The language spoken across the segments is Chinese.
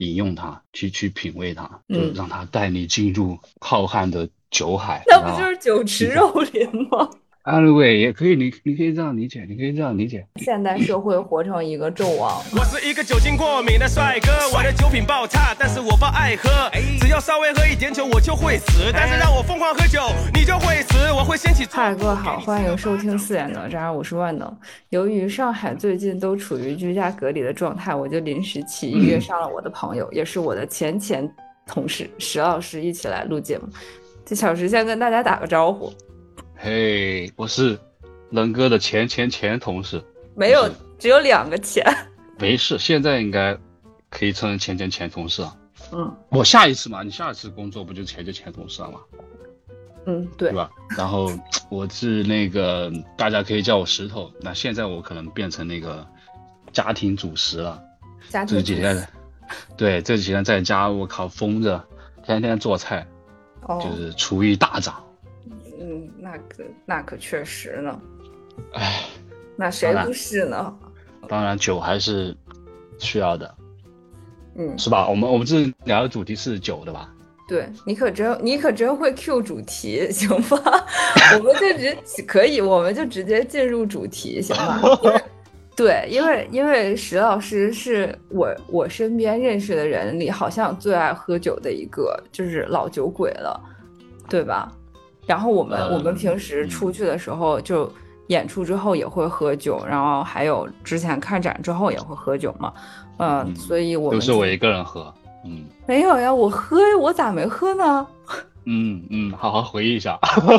饮用它，去品味它，就让它带你进入浩瀚的酒海。 那不就是酒池肉林吗？ 对，也可以，你可以这样理解，你可以这样理解。 现代社会活成一个纣王。 我是一个酒精过敏的帅哥，我的酒品爆差，但是我爆爱喝，只要稍微喝一点酒我就会死，但是让我疯狂喝酒你就会死，我会掀起。 嗨，各位好，欢迎收听4点能战，我是万能。由于上海最近都处于居家隔离的状态，我就临时起意约上了我的朋友，也是我的前同事石老师一起来录节目。这小石先跟大家打个招呼。 嘿，我是能哥的前同事。 没有，只有2个前。 没事，现在应该可以称前同事了。我下一次嘛，你下一次工作不就前同事了吗？对吧？然后我是那个大家可以叫我石头，那现在我可能变成那个家庭主食了。这几天，对，这几天在家我靠疯着，天天做菜，就是厨艺大涨。 那可确实呢。 哎， 那谁不是呢？ 当然酒还是需要的，是吧？我们这聊的主题是酒的吧？ 对，你可真会 Q 主题，行吧？我们就直接进入主题，行吧？对，因为石老师是我身边认识的人里好像最爱喝酒的一个，就是老酒鬼了，对吧？然后我们平时出去的时候，就演出之后也会喝酒，然后还有之前看展之后也会喝酒嘛，所以我们都是我一个人喝， 没有呀，我咋没喝呢？ 好好回忆一下。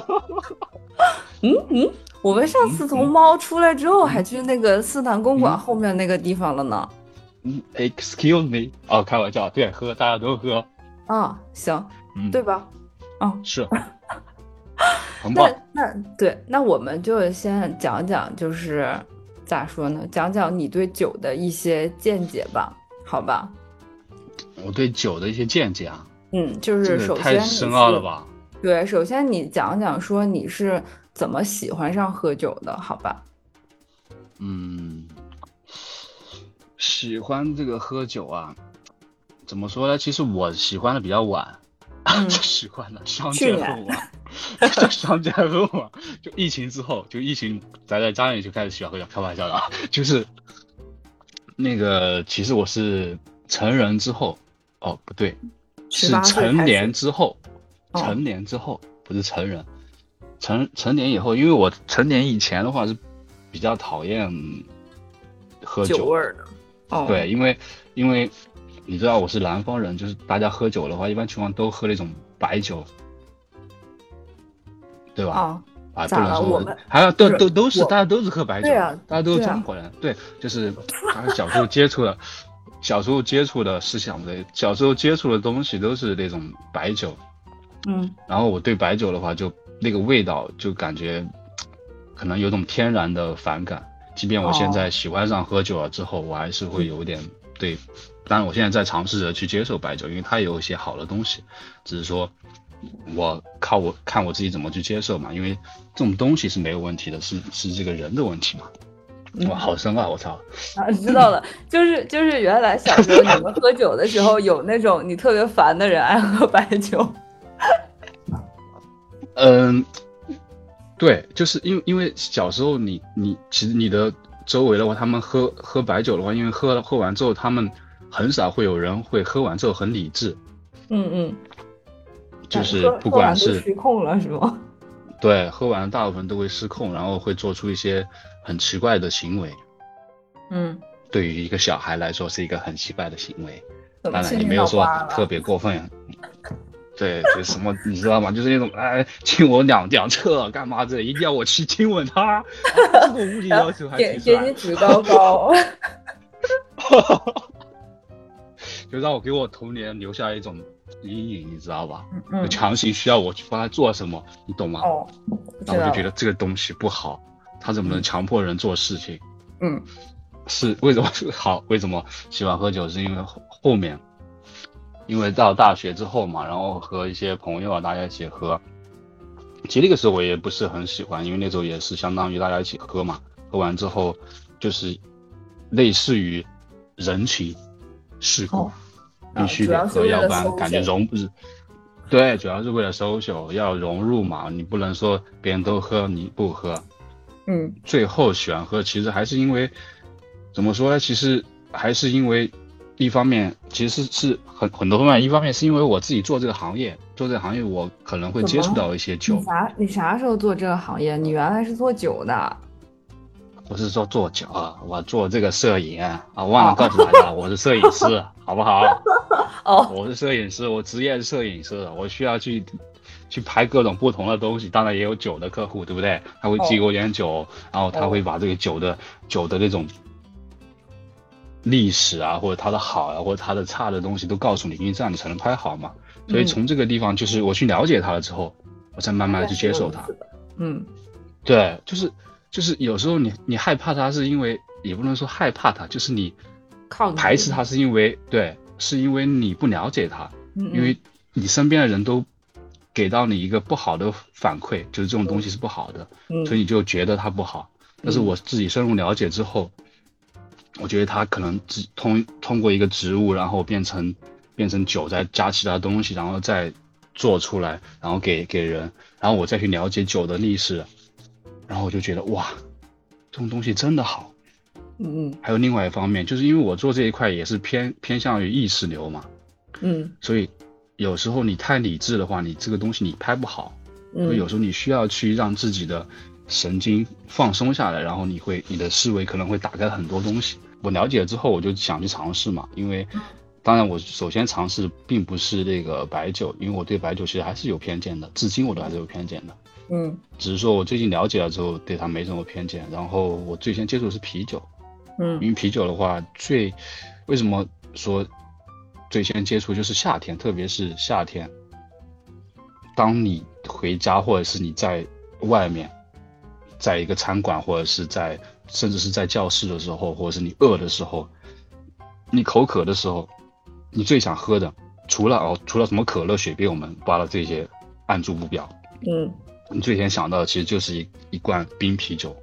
我们上次从猫出来之后，还去那个思南公馆后面那个地方了呢。 Excuse me， 开玩笑，对，喝大家都喝。 行，对吧？ 是。很棒。 那我们就先讲讲，就是咋说呢？讲讲你对酒的一些见解吧，好吧？ 我对酒的一些见解啊， 就是首先太深奥了吧？ 对，首先你讲讲说你是怎么喜欢上喝酒的，好吧？ 喜欢这个喝酒啊，怎么说呢？其实我喜欢的比较晚，喜欢的相见恨晚。相见恨晚，就疫情之后，就疫情宅在家里就开始喜欢喝酒，开玩笑的啊。就是那个，其实我是成人之后，不对，是成年之后，成年之后不是成人，成年以后，因为我成年以前的话是比较讨厌喝酒味儿的， 对，因为你知道我是南方人，就是大家喝酒的话，一般情况都喝那种白酒。对吧？不能说我们还要都是大家都是喝白酒，大家都是中国人，对，就是小时候接触的思想的，小时候接触的东西都是那种白酒，然后我对白酒的话，就那个味道就感觉可能有种天然的反感，即便我现在喜欢上喝酒了之后，我还是会有点对，当然我现在在尝试着去接受白酒，因为它有一些好的东西，只是说。我看我自己怎么去接受嘛，因为这种东西是没有问题的，是这个人的问题嘛。哇，好深啊！我操！ 知道了，就是原来小时候你们喝酒的时候，有那种你特别烦的人爱喝白酒。 对，就是因为小时候你其实你的周围的话，他们喝白酒的话，因为喝完之后，他们很少会有人会喝完之后很理智。就是不管是失控了是吗？ 对，喝完大部分都会失控，然后会做出一些很奇怪的行为。对于一个小孩来说是一个很奇怪的行为，当然也没有说特别过分。对，就什么你知道吗？就是那种亲我两侧干嘛这一定要我去亲吻他，这个物理要求还挺给你举高高。 就让我给我童年留下一种阴影，你知道吧？就强行需要我去帮他做什么，你懂吗？然后我就觉得这个东西不好，他怎么能强迫人做事情？是为什么好？为什么喜欢喝酒？是因为后面，因为到大学之后嘛，然后和一些朋友大家一起喝。其实那个时候我也不是很喜欢，因为那时候也是相当于大家一起喝嘛，喝完之后就是类似于人情世故。 必须得喝，要不然感觉融不是。对，主要是为了 social 要融入嘛，你不能说别人都喝你不喝。最后喜欢喝，其实还是因为怎么说呢？其实还是因为一方面，其实是很多方面。一方面是因为我自己做这个行业，我可能会接触到一些酒。 你啥时候做这个行业？你原来是做酒的？ 不是说做酒啊，我做这个摄影啊，忘了告诉大家，我是摄影师，好不好？我是摄影师，我职业是摄影师，我需要去拍各种不同的东西。当然也有酒的客户，对不对？他会寄给我点酒，然后他会把这个酒的那种历史啊，或者它的好啊，或者它的差的东西都告诉你，因为这样你才能拍好嘛。所以从这个地方，就是我去了解它了之后，我再慢慢去接受它。对，就是有时候你害怕它，是因为也不能说害怕它，就是你排斥它，是因为你不了解它，因为你身边的人都给到你一个不好的反馈，就是这种东西是不好的，所以你就觉得它不好。但是我自己深入了解之后，我觉得它可能通过一个植物，然后变成酒，再加其他东西，然后再做出来，然后给人，然后我再去了解酒的历史，然后我就觉得哇，这种东西真的好。还有另外一方面，就是因为我做这一块也是偏向于意识流嘛，所以有时候你太理智的话，你这个东西你拍不好，所以有时候你需要去让自己的神经放松下来，然后你的思维可能会打开很多东西。我了解了之后，我就想去尝试嘛，因为当然我首先尝试并不是那个白酒，因为我对白酒其实还是有偏见的，至今我都还是有偏见的。只是说我最近了解了之后，对它没什么偏见。然后我最先接触的是啤酒，因为啤酒的话，为什么说最先接触就是夏天，特别是夏天，当你回家或者是你在外面，在一个餐馆或者是甚至是在教室的时候，或者是你饿的时候，你口渴的时候，你最想喝的除了什么可乐、雪碧，我们扒了这些按住不表，你最先想到的其实就是一罐冰啤酒。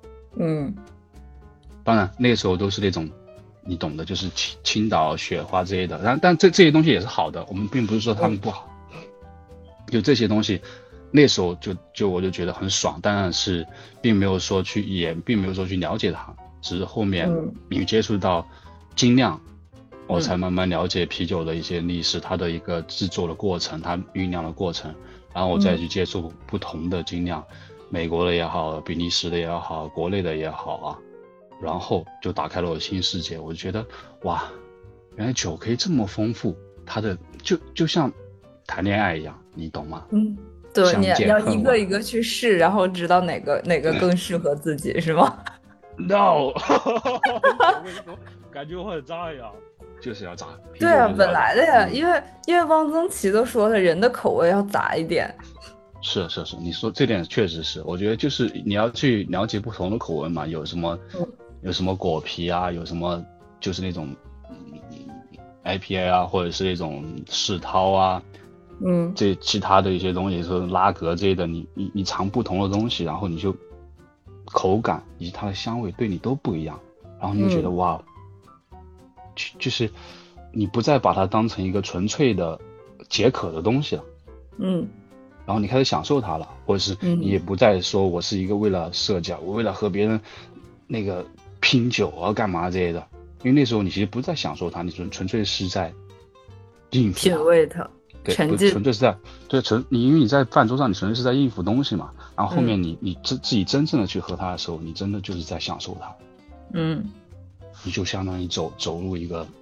当然那个时候都是那种你懂的，就是青岛雪花之类的，但这些东西也是好的，我们并不是说他们不好，就这些东西那时候我就觉得很爽，但是并没有说去了解它，只是后面你接触到精酿，我才慢慢了解啤酒的一些历史，它的一个制作的过程，它酝酿的过程，然后我再去接触不同的精酿，美国的也好，比利时的也好，国内的也好啊，然后就打开了我的新世界。我就觉得哇，原来酒可以这么丰富，它的就像谈恋爱一样，你懂吗？ 对，你要一个一个去试，然后知道哪个更适合自己，是吗 ？No， 感觉我很渣呀，就是要渣。 对啊，本来的呀，因为汪曾祺都说了，人的口味要杂一点。 是，你说这点确实是，我觉得就是你要去了解不同的口味嘛，有什么果皮啊，有什么就是那种IPA 啊，或者是那种世涛啊。这其他的一些东西，说拉格这些的，你尝不同的东西，然后你就口感以及它的香味对你都不一样，然后你就觉得哇，就是你不再把它当成一个纯粹的解渴的东西了，然后你开始享受它了，或者是你也不再说我是一个为了社交，我为了和别人那个拼酒啊干嘛之类的，因为那时候你其实不再享受它，你纯粹是在应付品味它。 对，纯粹是在因为你在饭桌上，你纯粹是在应付东西嘛。然后后面你自己真正的去喝它的时候，你真的就是在享受它。你就相当于走入一个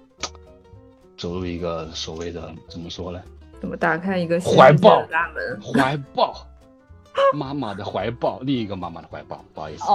所谓的怎么说呢？ 怎么打开一个怀抱大门？ 怀抱，妈妈的怀抱，另一个妈妈的怀抱，不好意思。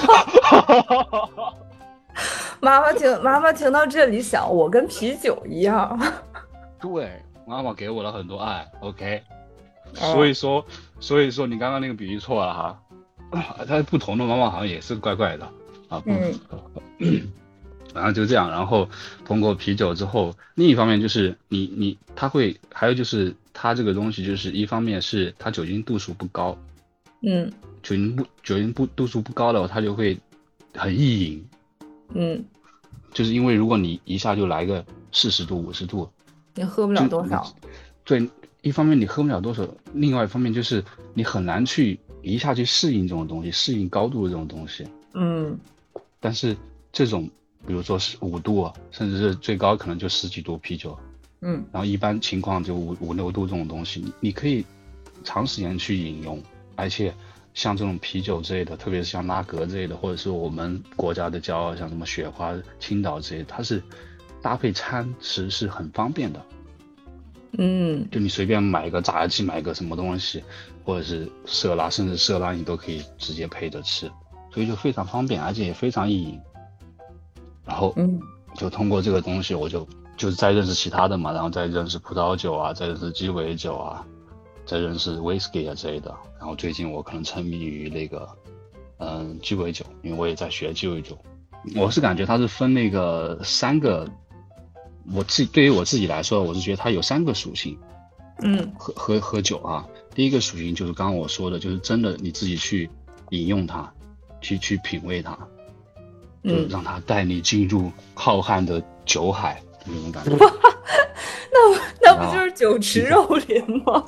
妈妈听到这里想，我跟啤酒一样。 对。妈妈给我了很多爱 ，OK， 所以说你刚刚那个比喻错了哈，它不同的妈妈好像也是怪怪的啊，然后就这样，然后通过啤酒之后，另一方面就是还有就是它这个东西就是一方面是它酒精度数不高，酒精度数不高的话，它就会很易饮，就是因为如果你一下就来个40度50度。 你喝不了多少。 对，一方面你喝不了多少，另外一方面就是你很难去一下去适应这种东西，适应高度的这种东西。但是这种比如说是5度啊，甚至是最高可能就10几度啤酒，然后一般情况就5、6度这种东西，你可以长时间去饮用，而且像这种啤酒之类的，特别是像拉格之类的，或者是我们国家的骄傲，像什么雪花、青岛之类的，它是搭配餐食是很方便的。就你随便买个炸鸡，买个什么东西，或者是色拉，甚至色拉你都可以直接配着吃，所以就非常方便，而且也非常易饮。然后就通过这个东西，我就是再认识其他的嘛，然后再认识葡萄酒啊，再认识鸡尾酒啊，再认识 whisky 啊之类的。然后最近我可能沉迷于那个鸡尾酒，因为我也在学鸡尾酒。我是感觉它是分那个3个，对于我自己来说，我是觉得它有3个属性。喝酒啊，第一个属性就是刚刚我说的，就是真的你自己去饮用它，去品味它，就让它带你进入浩瀚的酒海那种感觉。 那不就是酒池肉林吗？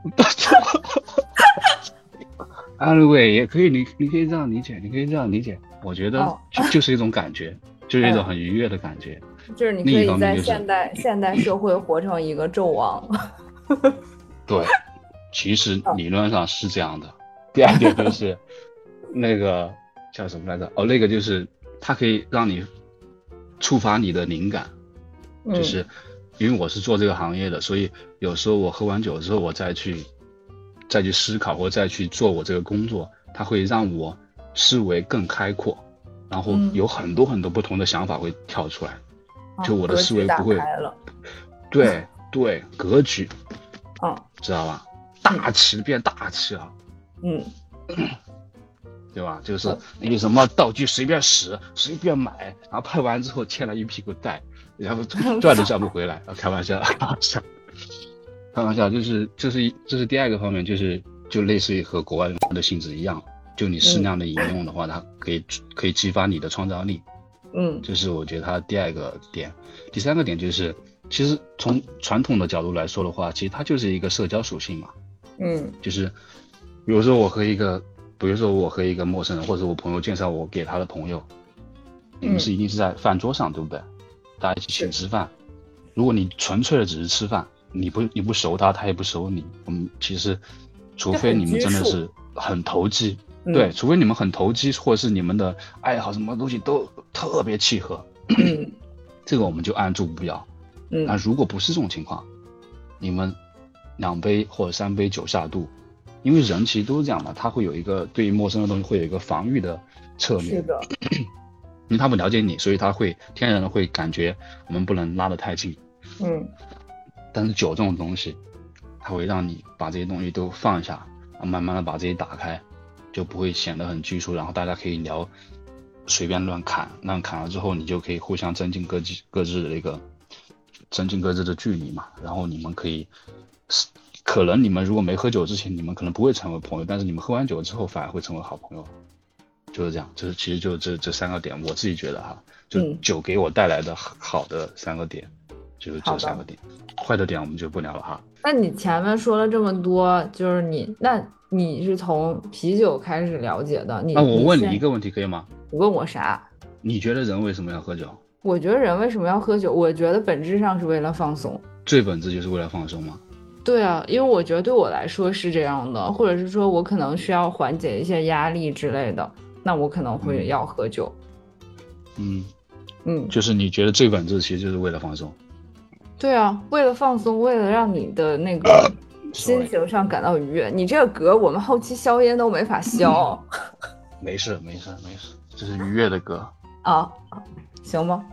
anyway 也可以，你可以这样理解，我觉得就是一种感觉，就是一种很愉悦的感觉。 就是你可以在现代社会活成一个纣王。 对，其实理论上是这样的。第二点就是那个叫什么来着？那个就是它可以让你触发你的灵感，就是因为我是做这个行业的，所以有时候我喝完酒之后，我再去思考或再去做我这个工作，它会让我思维更开阔，然后有很多很多不同的想法会跳出来，就我的思维不会，对，格局，知道吧？大器变大器啊，对吧？就是那个什么道具随便使随便买，然后拍完之后欠了一屁股债，然后赚都赚不回来。开玩笑，这是第二个方面，就类似于和国外的性质一样，就你适量的饮用的话，它可以激发你的创造力。这是我觉得它第二个点。第三个点就是，其实从传统的角度来说的话，其实它就是一个社交属性嘛。就是比如说我和一个陌生人，或者我朋友介绍我给他的朋友，你们一定是在饭桌上，对不对？大家一起请吃饭。如果你纯粹的只是吃饭，你不熟他，他也不熟你，其实除非你们真的是很投机，对，除非你们很投机，或者是你们的爱好什么东西都特别契合，这个我们就按住不表。那如果不是这种情况，你们2杯或者3杯酒下肚，因为人其实都是这样的，他会有一个对于陌生的东西会有一个防御的侧面。 是的。 因为他不了解你，所以他会天然的会感觉我们不能拉得太近。但是酒这种东西，它会让你把这些东西都放下，然后慢慢的把这些打开，就不会显得很拘束，然后大家可以聊，随便乱砍了之后，你就可以互相增进各自的距离嘛。然后你们可能你们如果没喝酒之前，你们可能不会成为朋友，但是你们喝完酒之后反而会成为好朋友。就是这样，其实就这3个点，我自己觉得哈，就酒给我带来的好的3个点，就是这3个点，坏的点我们就不聊了哈。 那你前面说了这么多，就是你是从啤酒开始了解的， 那我问你一个问题可以吗？ 你问我啥？ 你觉得人为什么要喝酒？ 我觉得人为什么要喝酒？我觉得本质上是为了放松。 最本质就是为了放松吗？ 对啊，因为我觉得对我来说是这样的，或者是说我可能需要缓解一些压力之类的。那我可能会要喝酒。 就是你觉得最本质其实就是为了放松。 对啊，为了放松，为了让你的那个心情上感到愉悦。你这个歌我们后期消音都没法消。 没事，这是愉悦的歌啊，行吗？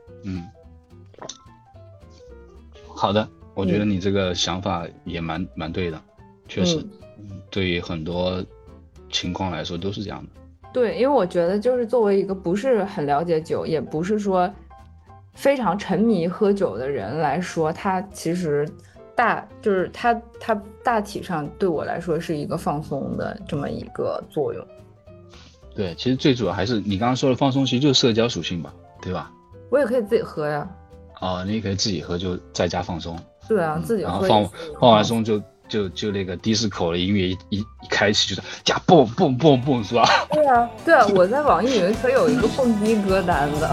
好的，我觉得你这个想法也蛮对的，确实，对于很多情况来说都是这样的。 对，因为我觉得就是作为一个不是很了解酒，也不是说非常沉迷喝酒的人来说，他其实就是他大体上对我来说是一个放松的这么一个作用。 对，其实最主要还是你刚刚说的放松，其实就是社交属性吧，对吧？ 我也可以自己喝呀。 你也可以自己喝，就在家放松。 对啊，自己然后放完松就那个迪斯科的音乐一开启就是加蹦蹦蹦蹦是吧？ 对啊，我在网易云可有一个蹦迪歌单的。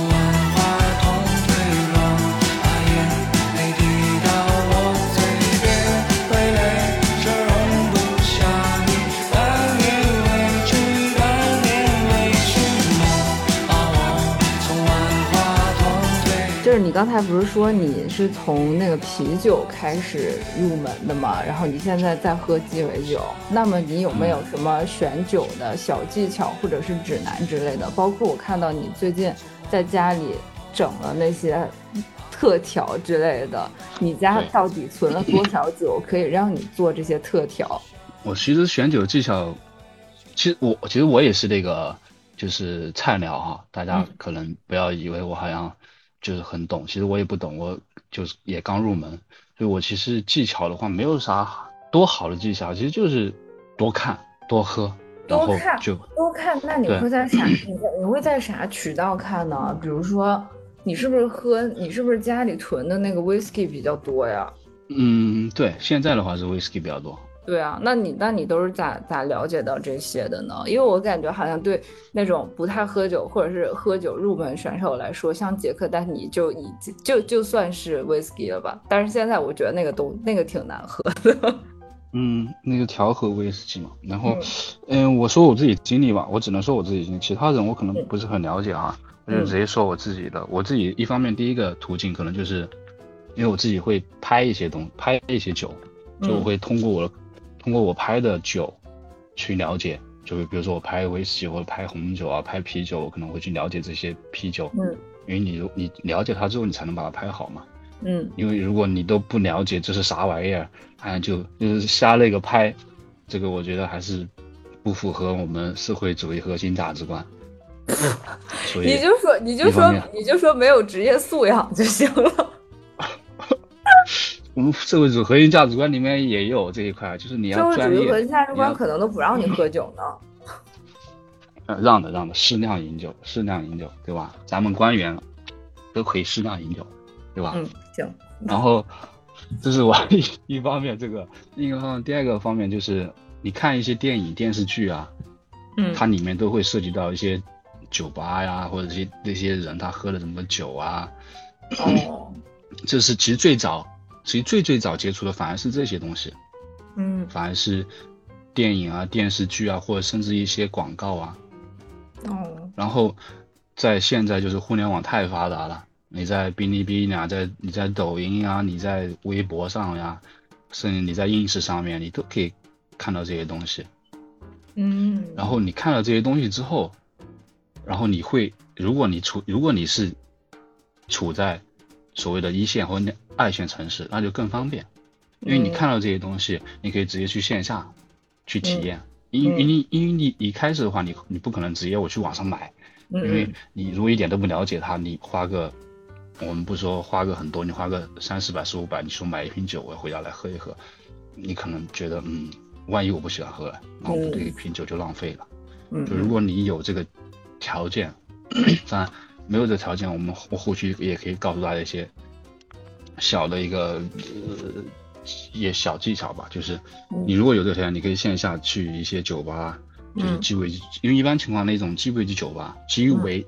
就是你刚才不是说你是从那个啤酒开始入门的嘛，然后你现在在喝鸡尾酒，那么你有没有什么选酒的小技巧或者是指南之类的？包括我看到你最近在家里整了那些特调之类的，你家到底存了多少酒可以让你做这些特调？ 我其实选酒技巧，其实我也是那个就是菜鸟哈，大家可能不要以为我好像就是很懂，其实我也不懂，我就是也刚入门，所以我其实技巧的话没有啥多好的技巧，其实就是多看多喝，然后就多看。那你会在啥？你会在啥渠道看呢？比如说你是不是家里囤的那个 whisky 比较多呀？ 对，现在的话是 whisky 比较多。 对啊，那你都是咋了解到这些的呢？因为我感觉好像对那种不太喝酒或者是喝酒入门选手来说，像杰克丹尼就算是 whisky 了吧。但是现在我觉得那个挺难喝的。 那个调和威士忌嘛。然后我说我自己经历吧，我只能说我自己经历，其他人我可能不是很了解哈，我就直接说我自己的。我自己一方面第一个途径可能就是因为我自己会拍一些酒，就我会通过我拍的酒去了解，就比如说我拍威士忌或者拍红酒啊，拍啤酒，我可能会去了解这些啤酒。因为你了解它之后，你才能把它拍好嘛。因为如果你都不了解这是啥玩意儿，就是瞎那个拍，这个我觉得还是不符合我们社会主义核心价值观。所以你就说没有职业素养就行了。 我们社会主义核心价值观里面也有这一块，就是你要专业。社会主义核心价值观可能都不让你喝酒呢。让的，适量饮酒，对吧？咱们官员都可以适量饮酒，对吧？ 行。 然后这是我一方面，另一个方面，第二个方面就是你看一些电影电视剧啊，它里面都会涉及到一些酒吧呀，或者是那些人他喝了什么酒啊。这是其实最早接触的反而是这些东西，反而是电影啊、电视剧啊，或者甚至一些广告啊。然后在现在就是互联网太发达了，你在哔哩哔哩啊，你在抖音啊，你在微博上呀，甚至你在 ins 上面，你都可以看到这些东西。然后你看了这些东西之后，然后如果你是处在所谓的一线或二线城市，那就更方便，因为你看到这些东西，你可以直接去线下去体验。因为你一开始的话，你不可能直接我去网上买，因为你如果一点都不了解它，你我们不说花个很多，你花个300-400、400-500，你说买一瓶酒，我回家来喝一喝，你可能觉得万一我不喜欢喝了，那我这一瓶酒就浪费了。就如果你有这个条件，当然没有这个条件，我后续也可以告诉大家一些小的一个也小技巧吧，就是你如果有这个条件，你可以线下去一些酒吧，就是鸡尾，因为一般情况那种鸡尾酒吧，鸡尾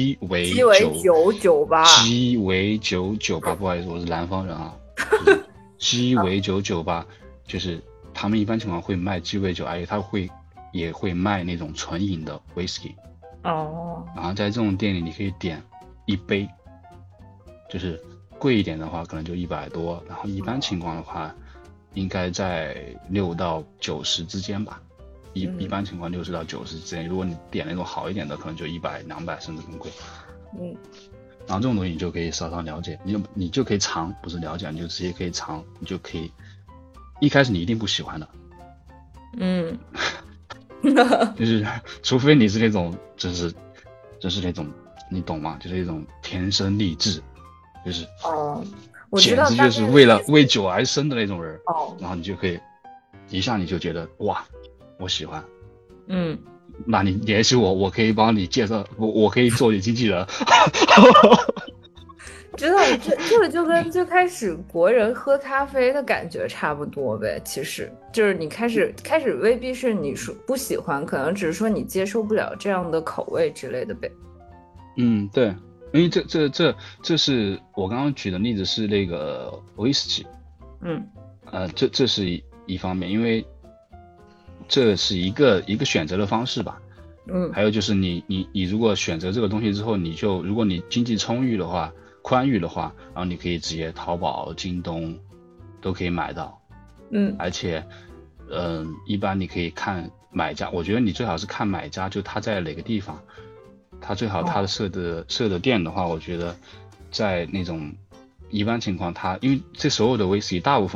酒酒吧，不好意思，我是南方人啊，鸡尾酒吧，就是他们一般情况会卖鸡尾酒，而且他也会卖那种纯饮的 whisky。然后在这种店里，你可以点一杯，就是贵一点的话可能就100多，然后一般情况的话应该在6到90之间吧，一般情况60到90之间，如果你点那种好一点的可能就100、200甚至更贵。然后这种东西你就可以稍稍了解，你就可以尝，不是了解，你就直接可以尝，你就可以一开始你一定不喜欢的。就是除非你是那种就是那种你懂吗，就是那种天生丽质，就是简直就是为酒而生的那种人。然后你就可以一下你就觉得哇我喜欢，那你联系我可以帮你介绍，我可以做你经纪人。 知道这个就跟最开始国人喝咖啡的感觉差不多呗。其实就是你开始未必是你说不喜欢，可能只是说你接受不了这样的口味之类的呗。 对，因为这是我刚刚举的例子是那个威士忌。这是一方面，因为这是一个选择的方式吧。还有就是你如果选择这个东西之后，如果你经济充裕的话，宽裕的话，然后你可以直接淘宝、京东都可以买到。而且一般你可以看买家，我觉得你最好是看买家，就他在哪个地方，他最好他的设的店的话，我觉得在那种一般情况，因为这所有的威士忌大部分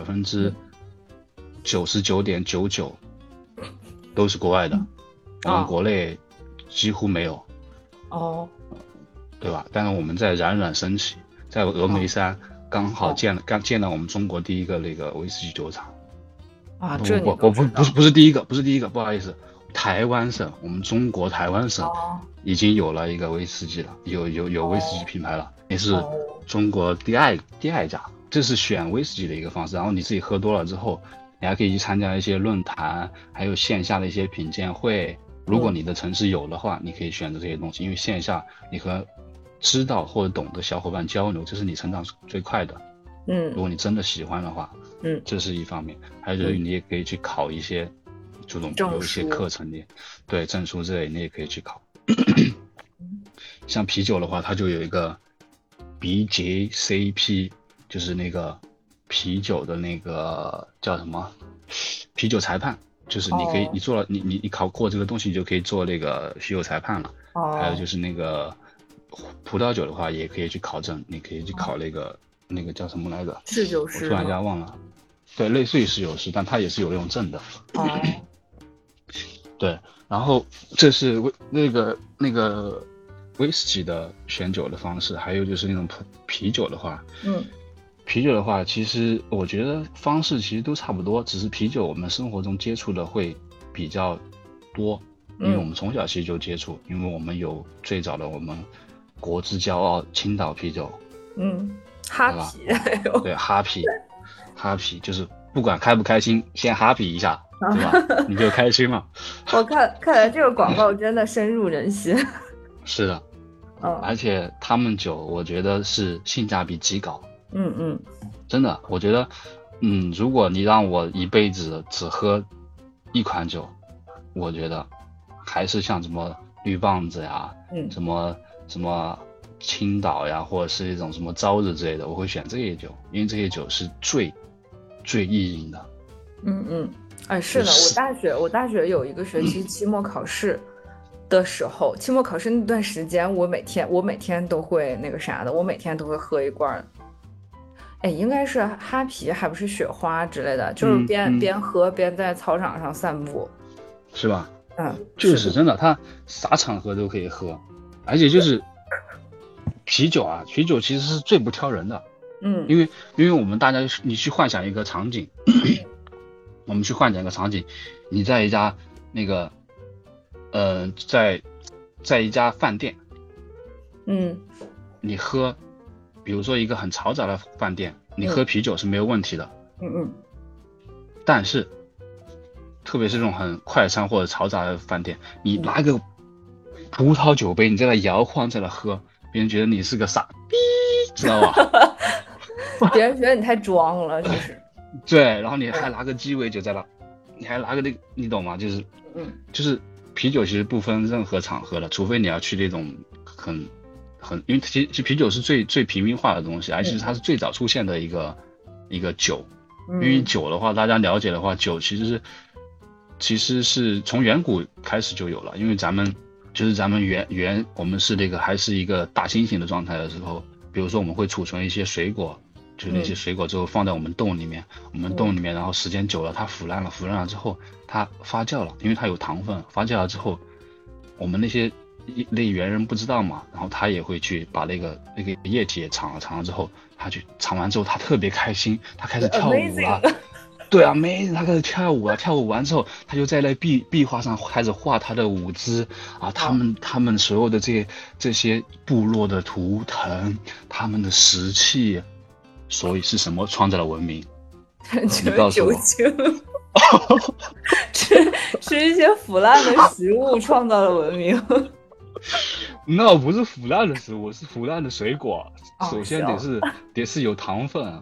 99.99%都是国外的。我们国内几乎没有。对吧？但是我们在冉升起，在峨眉山刚好建了我们中国第一个那个威士忌酒厂。不是第一个，不好意思，台湾省，我们中国台湾省已经有了一个威士忌了，有威士忌品牌了，也是中国第二家。这是选威士忌的一个方式，然后你自己喝多了之后，你还可以去参加一些论坛，还有线下的一些品鉴会。如果你的城市有的话，你可以选择这些东西，因为线下你和知道或者懂的小伙伴交流，这是你成长最快的。如果你真的喜欢的话，这是一方面。还有就是你也可以去考一些这种有一些课程的，对，证书之类你也可以去考。像啤酒的话，它就有一个 BJCP， 就是那个啤酒的那个叫什么啤酒裁判。就是你可以，你做了，你考过这个东西，你就可以做那个啤酒裁判了。还有就是那个葡萄酒的话，也可以去考证，你可以去考那个叫什么来着？ 侍酒师。 我突然间忘了。对，类似于侍酒师，但它也是有那种证的。对，然后这是那个威士忌的选酒的方式，还有就是那种啤酒的话，啤酒的话，其实我觉得方式其实都差不多，只是啤酒我们生活中接触的会比较多，因为我们从小其实就接触，因为我们有最早的我们国之骄傲青岛啤酒， 哈啤， 对，哈啤就是不管开不开心，先哈啤一下，对吧？你就开心了。 我看来这个广告真的深入人心。 是的，而且他们酒我觉得是性价比极高。真的，我觉得，如果你让我一辈子只喝一款酒，我觉得还是像什么绿棒子呀，什么青岛呀，或者是一种什么朝日之类的，我会选这些酒，因为这些酒是最意淫的。 是的，我大学有一个学期期末考试的时候，期末考试那段时间，我每天都会那个啥的，我每天都会喝一罐。应该是哈啤，还不是雪花之类的，就是边喝边在操场上散步， 是吧？就是真的，它啥场合都可以喝，而且就是啤酒其实是最不挑人的，因为我们大家你去幻想一个场景，我们去幻想一个场景，你在一家那个在一家饭店，你喝。比如说一个很嘈杂的饭店，你喝啤酒是没有问题的。但是，特别是这种很快餐或者嘈杂的饭店，你拿个葡萄酒杯，你在那摇晃，在那喝，别人觉得你是个傻逼，知道吧？ 别人觉得你太装了，就是。 对，然后你还拿个鸡尾酒在那，你还拿个那个，你懂吗？就是啤酒其实不分任何场合的，除非你要去那种因为其实啤酒是最平民化的东西，而且它是最早出现的一个酒。因为酒的话，大家了解的话，酒其实是从远古开始就有了。因为咱们我们是那个还是一个大猩猩的状态的时候，比如说我们会储存一些水果，就是那些水果之后放在我们洞里面，然后时间久了它腐烂了之后它发酵了，因为它有糖分，发酵了之后，我们那些猿人不知道嘛，然后他也会去把那个液体也尝了之后，他去尝完之后他特别开心，他开始跳舞了。 对啊，每人他开始跳舞啊，跳舞完之后，他就在那壁画上开始画他的舞姿啊，他们所有的这些部落的图腾，他们的石器，所以是什么创造了文明？ 你告诉我，吃一些腐烂的食物创造了文明。 那不是腐烂的食物，是腐烂的水果。首先得是有糖分。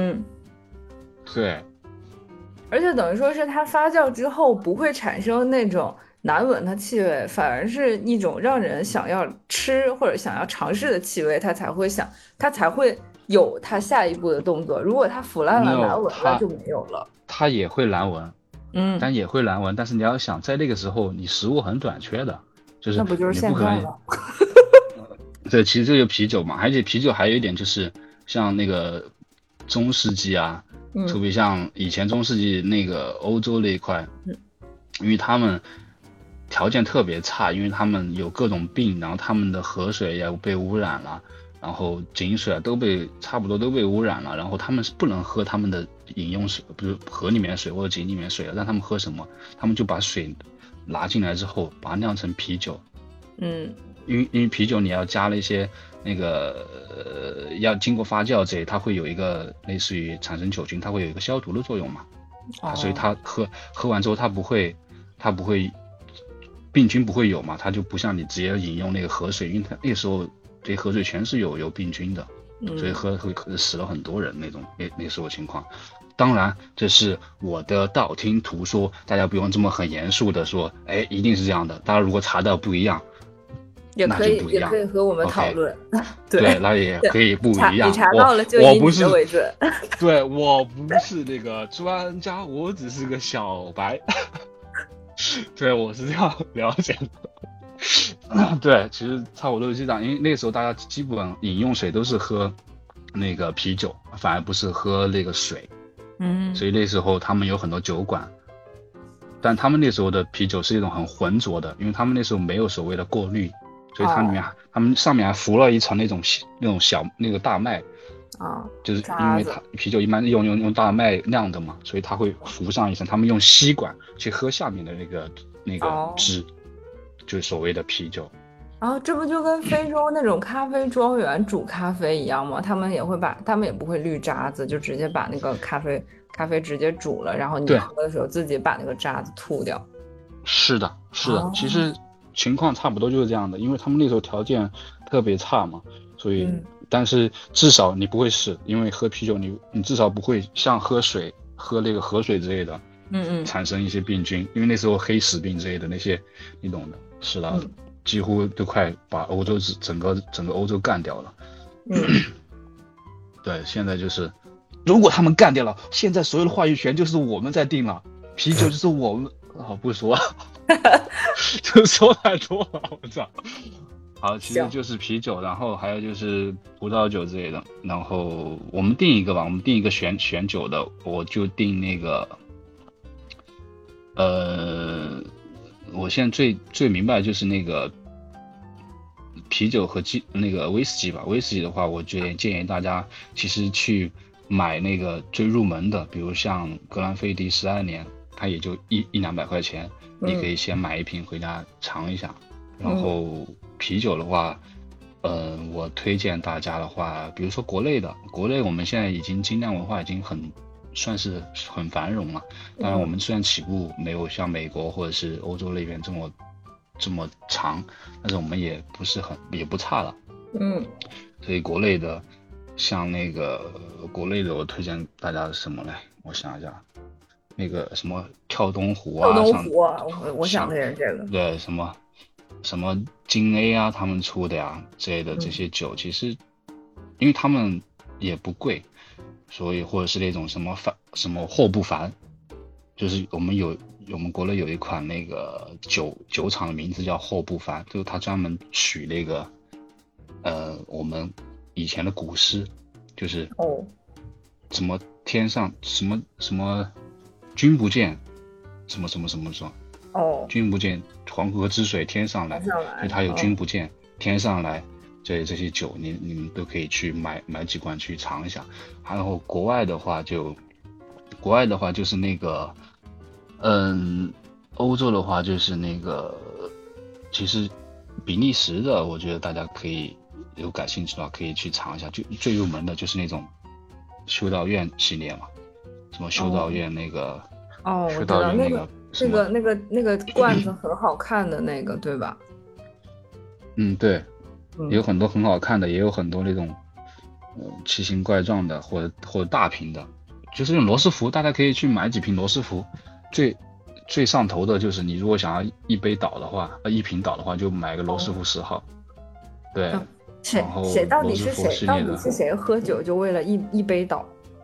对。 而且等于说是它发酵之后不会产生那种难闻的气味，反而是一种让人想要吃或者想要尝试的气味，它才会有它下一步的动作。如果它腐烂了难闻了就没有了。 它也会难闻，但也会难闻。但是你要想，在那个时候你食物很短缺的，就是那不就是现在吗？ 对，其实这就啤酒嘛，而且啤酒还有一点就是像那个中世纪啊。特别像以前中世纪那个欧洲那一块，因为他们条件特别差，因为他们有各种病，然后他们的河水也被污染了，然后井水啊差不多都被污染了，然后他们是不能喝他们的饮用水，比如河里面的水或者井里面的水了，让他们喝什么？他们就把水拿进来之后，把它酿成啤酒。因为啤酒你要加了一些那个要经过发酵这，它会有一个类似于产生酒精，它会有一个消毒的作用嘛。所以它喝完之后它不会病菌不会有嘛，它就不像你直接饮用那个河水，因为它那时候这河水全是有病菌的，所以会死了很多人那种那时候情况。当然这是我的道听途说，大家不用这么很严肃的说，一定是这样的。大家如果查到不一样， 也可以和我们讨论。 对，那也可以不一样。 你查到了就以你的为准。 对，我不是那个专家，我只是个小白。对，我是这样了解的。对，其实差不多是这样，因为那个时候大家基本饮用水都是喝那个啤酒，反而不是喝那个水。所以那时候他们有很多酒馆，但他们那时候的啤酒是一种很浑浊的，因为他们那时候没有所谓的过滤。所以他们上面还浮了一层那种小那个大麦，就是因为它啤酒一般用大麦酿的嘛，所以它会浮上一层。他们用吸管去喝下面的那个汁，就是所谓的啤酒。 这不就跟非洲那种咖啡庄园煮咖啡一样吗？他们也不会滤渣子，就直接把那个咖啡直接煮了，然后你喝的时候自己把那个渣子吐掉。 是的，其实情况差不多就是这样的，因为他们那时候条件特别差嘛，所以但是至少你不会死，因为喝啤酒你至少不会像喝那个河水之类的，产生一些病菌，因为那时候黑死病之类的那些你懂的，是的，几乎都快把欧洲整个欧洲干掉了。对，现在就是如果他们干掉了，现在所有的话语权就是我们在定了，啤酒就是我们不说就说太多了，我操。好，其实就是啤酒，然后还有就是葡萄酒之类的。然后我们定一个吧，我们定一个选酒的，我就定那个，我现在最明白的就是那个啤酒和那个威士忌吧。威士忌的话，我建议大家其实去买那个最入门的，比如像格兰菲迪12年，它也就100-200块钱，你可以先买一瓶回家尝一下。然后啤酒的话，我推荐大家的话，比如说国内我们现在已经精酿文化已经算是很繁荣了。当然我们虽然起步没有像美国或者是欧洲那边这么长，但是我们也不差了。所以国内的像那个我推荐大家什么嘞？我想一下，那个什么跳东湖啊， 我想的也是这个。 对，什么金 A 啊，他们出的呀之类的这些酒，其实因为他们也不贵，所以或者是那种什么货不凡，就是我们国内有一款那个酒厂的名字叫货不凡，就是他专门取那个我们以前的古诗，就是什么天上什么君不见什么君不见黄河之水天上来，所以它有君不见天上来，这些酒你们都可以去买几罐去尝一下。然后国外国外的话就是那个，欧洲的话就是那个，其实比利时的，我觉得大家可以有感兴趣的话可以去尝一下，就最入门的就是那种修道院系列嘛，什么修道院那个，修道院那个那个罐子很好看的那个，对吧？ 对，有很多很好看的，也有很多那种奇形怪状的，或者大瓶的，就是那种螺蛳粉，大家可以去买几瓶螺蛳粉。最上头的就是你如果想要一瓶倒的话，就买个螺蛳粉10号。对， 谁到底是谁喝酒就为了一杯倒？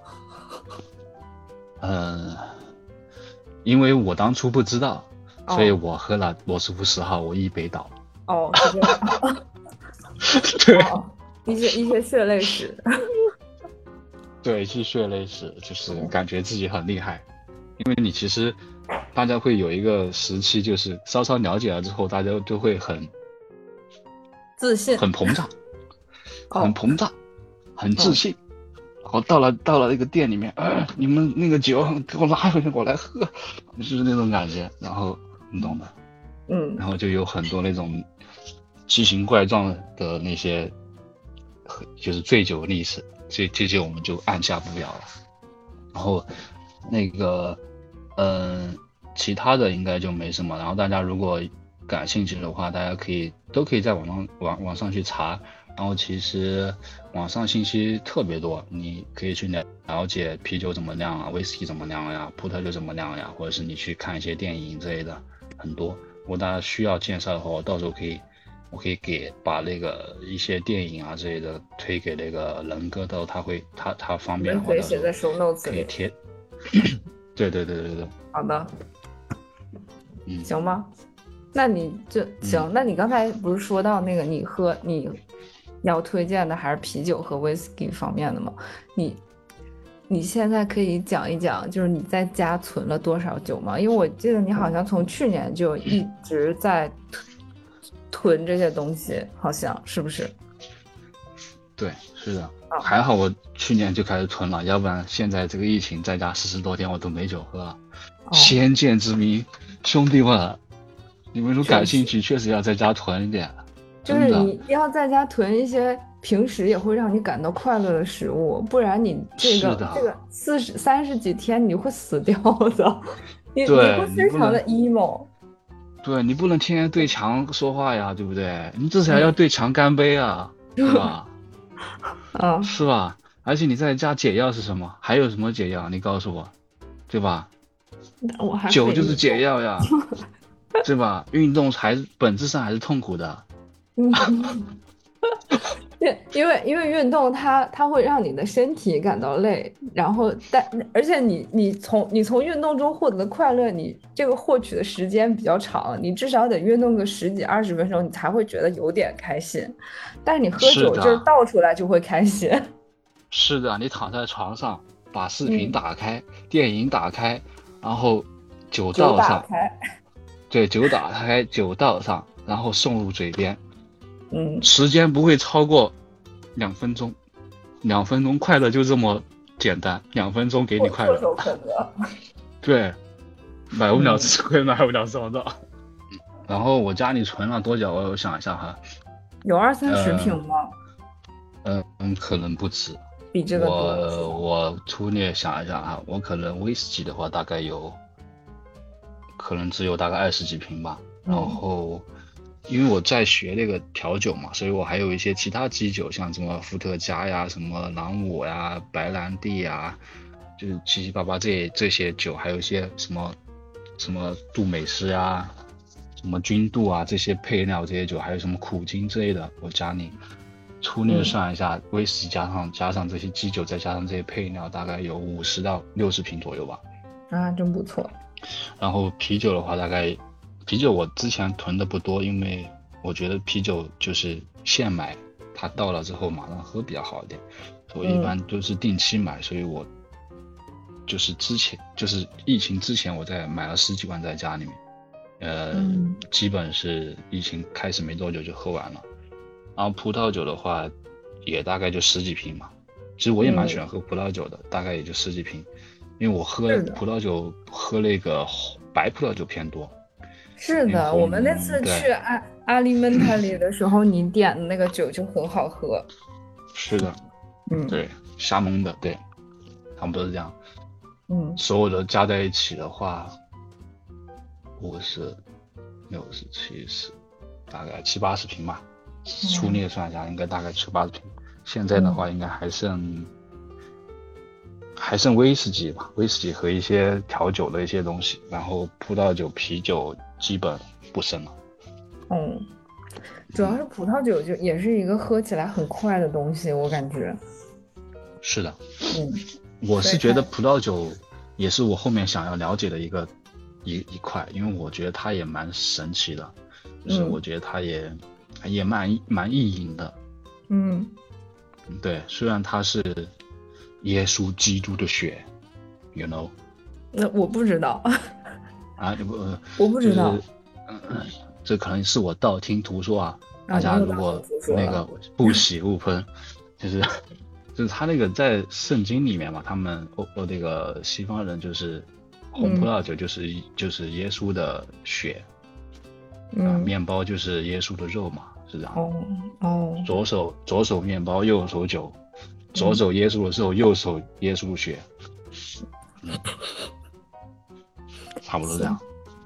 因为我当初不知道，所以我喝了螺蛳粉10号，我一杯倒。 是这样。对，一些血泪史。 对，是血泪史，就是感觉自己很厉害，因为你其实大家会有一个时期，就是稍稍了解了之后，大家就会很自信， 很膨胀，很自信。然后到了那个店里面，你们那个酒给我拉回去，我来喝，就是那种感觉。然后你懂的，然后就有很多那种奇形怪状的那些，就是醉酒历史。这些我们就按下不表了。然后那个其他的应该就没什么。然后大家如果感兴趣的话，大家都可以在网上去查。然后其实网上信息特别多，你可以去了解啤酒怎么酿啊，威士忌怎么酿呀，葡萄酒怎么酿呀，或者是你去看一些电影之类的，很多。如果大家需要介绍的话，我到时候我可以把那个一些电影啊之类的推给那个人哥的，他方便的话， 可以写在 show notes 里， 可以贴。对。 好的，行吗？那你就行。那你刚才不是说到那个你要推荐的还是啤酒和 whisky 方面的吗？你现在可以讲一讲，就是你在家存了多少酒吗？因为我记得你好像从去年就一直在囤这些东西，好像是不是？ 对，是的。还好我去年就开始囤了，要不然现在这个疫情在家40多天我都没酒喝了。先见之明，兄弟们，你们如果感兴趣，确实要在家囤一点。 就是你要在家囤一些平时也会让你感到快乐的食物，不然你这个30几天你会死掉的，你会非常的 emo。 对，你不能天天对墙说话呀，对不对？你至少要对墙干杯啊，是吧？是吧？而且你在家解药是什么？还有什么解药？你告诉我，对吧？酒就是解药呀，对吧？运动本质上还是痛苦的。 因为运动它会让你的身体感到累，然后而且你从运动中获得的快乐，你这个获取的时间比较长，你至少得运动个10几20分钟，你才会觉得有点开心。但是你喝酒就是倒出来就会开心。 是的，你躺在床上，把视频打开，电影打开，然后酒倒上，对，酒打开，酒倒上，然后送入嘴边。时间不会超过2分钟，2分钟快乐就这么简单，2分钟给你快乐。对，买不了吃亏，买不了上当。然后我家里存了多久？我想一下哈， 有20-30瓶吗？ 可能不止， 比这个多。 我粗略想一下哈，我可能威士忌的话大概可能只有大概20几瓶吧，然后。因为我在学那个调酒嘛，所以我还有一些其他基酒，像什么伏特加呀、什么朗姆呀、白兰地呀，就是七七八八这些酒，还有一些什么杜美诗啊、什么君度啊这些配料，这些酒还有什么苦精之类的，我家里粗略算一下，威士忌加上这些基酒，再加上这些配料，大概有50到60瓶左右吧。 真不错。 然后啤酒的话，啤酒我之前囤的不多，因为我觉得啤酒就是现买，它到了之后马上喝比较好一点。我一般都是定期买，所以我就是疫情之前我在买了10几罐在家里面，基本是疫情开始没多久就喝完了。然后葡萄酒的话，也大概就10几瓶嘛。其实我也蛮喜欢喝葡萄酒的，大概也就10几瓶。 因为我喝葡萄酒喝那个白葡萄酒偏多。 是的，我们那次去阿里门塔里的时候，你点的那个酒就很好喝。 是的，对，沙蒙的，对，他们都是这样。所有的加在一起的话，50、60、70，大概70-80瓶吧。粗略算一下，应该大概70-80瓶。现在的话，应该还剩威士忌吧，威士忌和一些调酒的一些东西，然后葡萄酒、啤酒基本不剩了。 主要是葡萄酒就也是一个喝起来很快的东西，我感觉。是的，我是觉得葡萄酒也是我后面想要了解的一块，因为我觉得它也蛮神奇的，就是我觉得它也蛮意淫的。对，虽然它是耶稣基督的血 ，you know。 那我不知道。 我不知道。 这可能是我道听途说啊。大家如果那个不喜勿喷，就是他那个在圣经里面嘛，他们那个西方人就是红葡萄酒就是耶稣的血，面包就是耶稣的肉嘛，是这样。左手面包，右手酒，左手耶稣的肉，右手耶稣的血，差不多这样。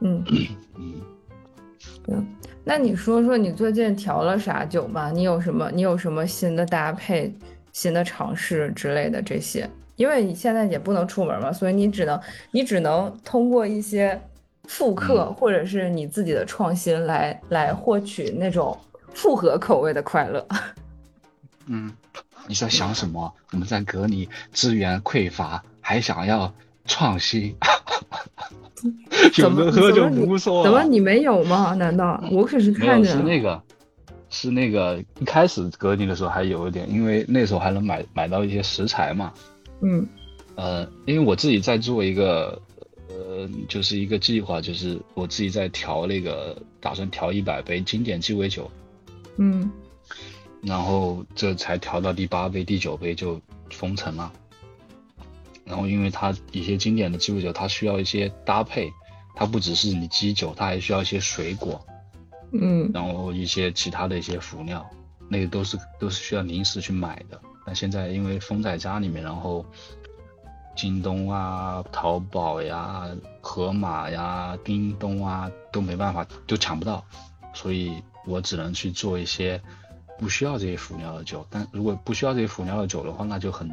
那你说说你最近调了啥酒吧？你有什么新的搭配、新的尝试之类的这些？因为你现在也不能出门嘛，所以你只能通过一些复刻或者是你自己的创新来获取那种复合口味的快乐。 你在想什么？我们在隔离，资源匮乏，还想要创新？有的喝就不说了。 怎么你没有吗？难道我可是看着是那个一开始隔离的时候还有一点，因为那时候还能买到一些食材嘛。因为我自己在做一个就是一个计划，就是我自己在调打算调100杯经典鸡尾酒。然后这才调到第8杯、第9杯就封城了。然后因为它一些经典的鸡尾酒，它需要一些搭配，它不只是你基酒，它还需要一些水果，然后一些其他的一些辅料，那个都是需要临时去买的。但现在因为封在家里面，然后京东啊、淘宝呀、盒马呀、叮咚啊都没办法，就抢不到，所以我只能去做一些不需要这些辅料的酒。但如果不需要这些辅料的酒的话，那就很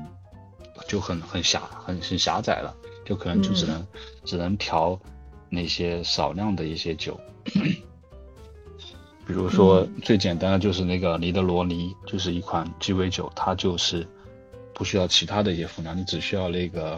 狭窄了，就可能就只能调那些少量的一些酒。比如说最简单的就是那个尼德罗尼，就是一款鸡尾酒，它就是不需要其他的一些辅料，你只需要那个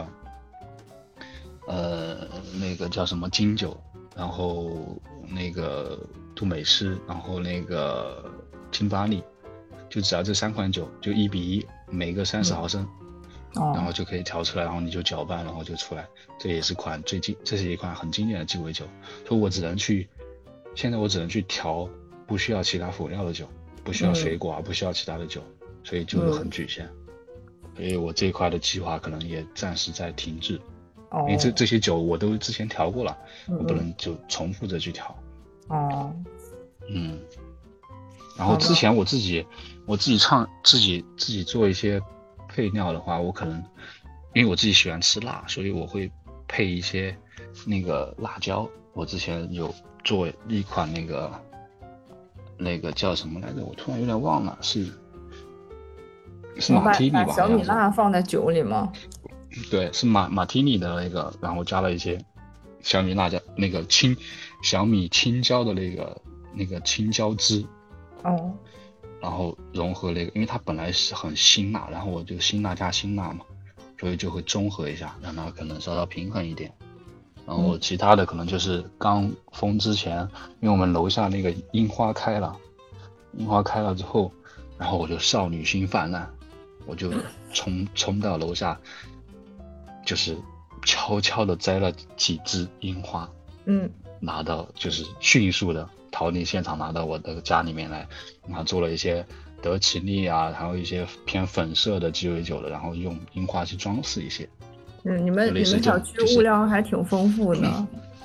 叫什么金酒，然后那个杜美诗，然后那个金巴利，就只要这3款酒，就1:1，每个30毫升。然后就可以调出来，然后你就搅拌，然后就出来。这是一款很经典的鸡尾酒。所以现在我只能去调不需要其他辅料的酒，不需要水果啊，不需要其他的酒，所以就是很局限。所以我这一块的计划可能也暂时在停滞，因为这些酒我都之前调过了，我不能就重复着去调。然后之前我自己做一些配料的话，我可能因为我自己喜欢吃辣，所以我会配一些那个辣椒。我之前有做一款那个叫什么来着，我突然有点忘了，是马提尼吧？ 把小米辣放在酒里吗？ 对，是马提尼的那个，然后加了一些小米辣椒，那个小米青椒的那个青椒汁。然后融合因为它本来是很辛辣，然后我就辛辣加辛辣嘛，所以就会中和一下，让它可能稍稍平衡一点。然后其他的可能就是刚封之前，因为我们楼下那个樱花开了之后，然后我就少女心泛滥，我就冲到楼下，就是悄悄的摘了几枝樱花，拿到就是迅速的逃离现场，拿到我的家里面来，然后做了一些德奇利啊，还有一些偏粉色的鸡尾酒的，然后用樱花去装饰一些， 你们小区物料还挺丰富的。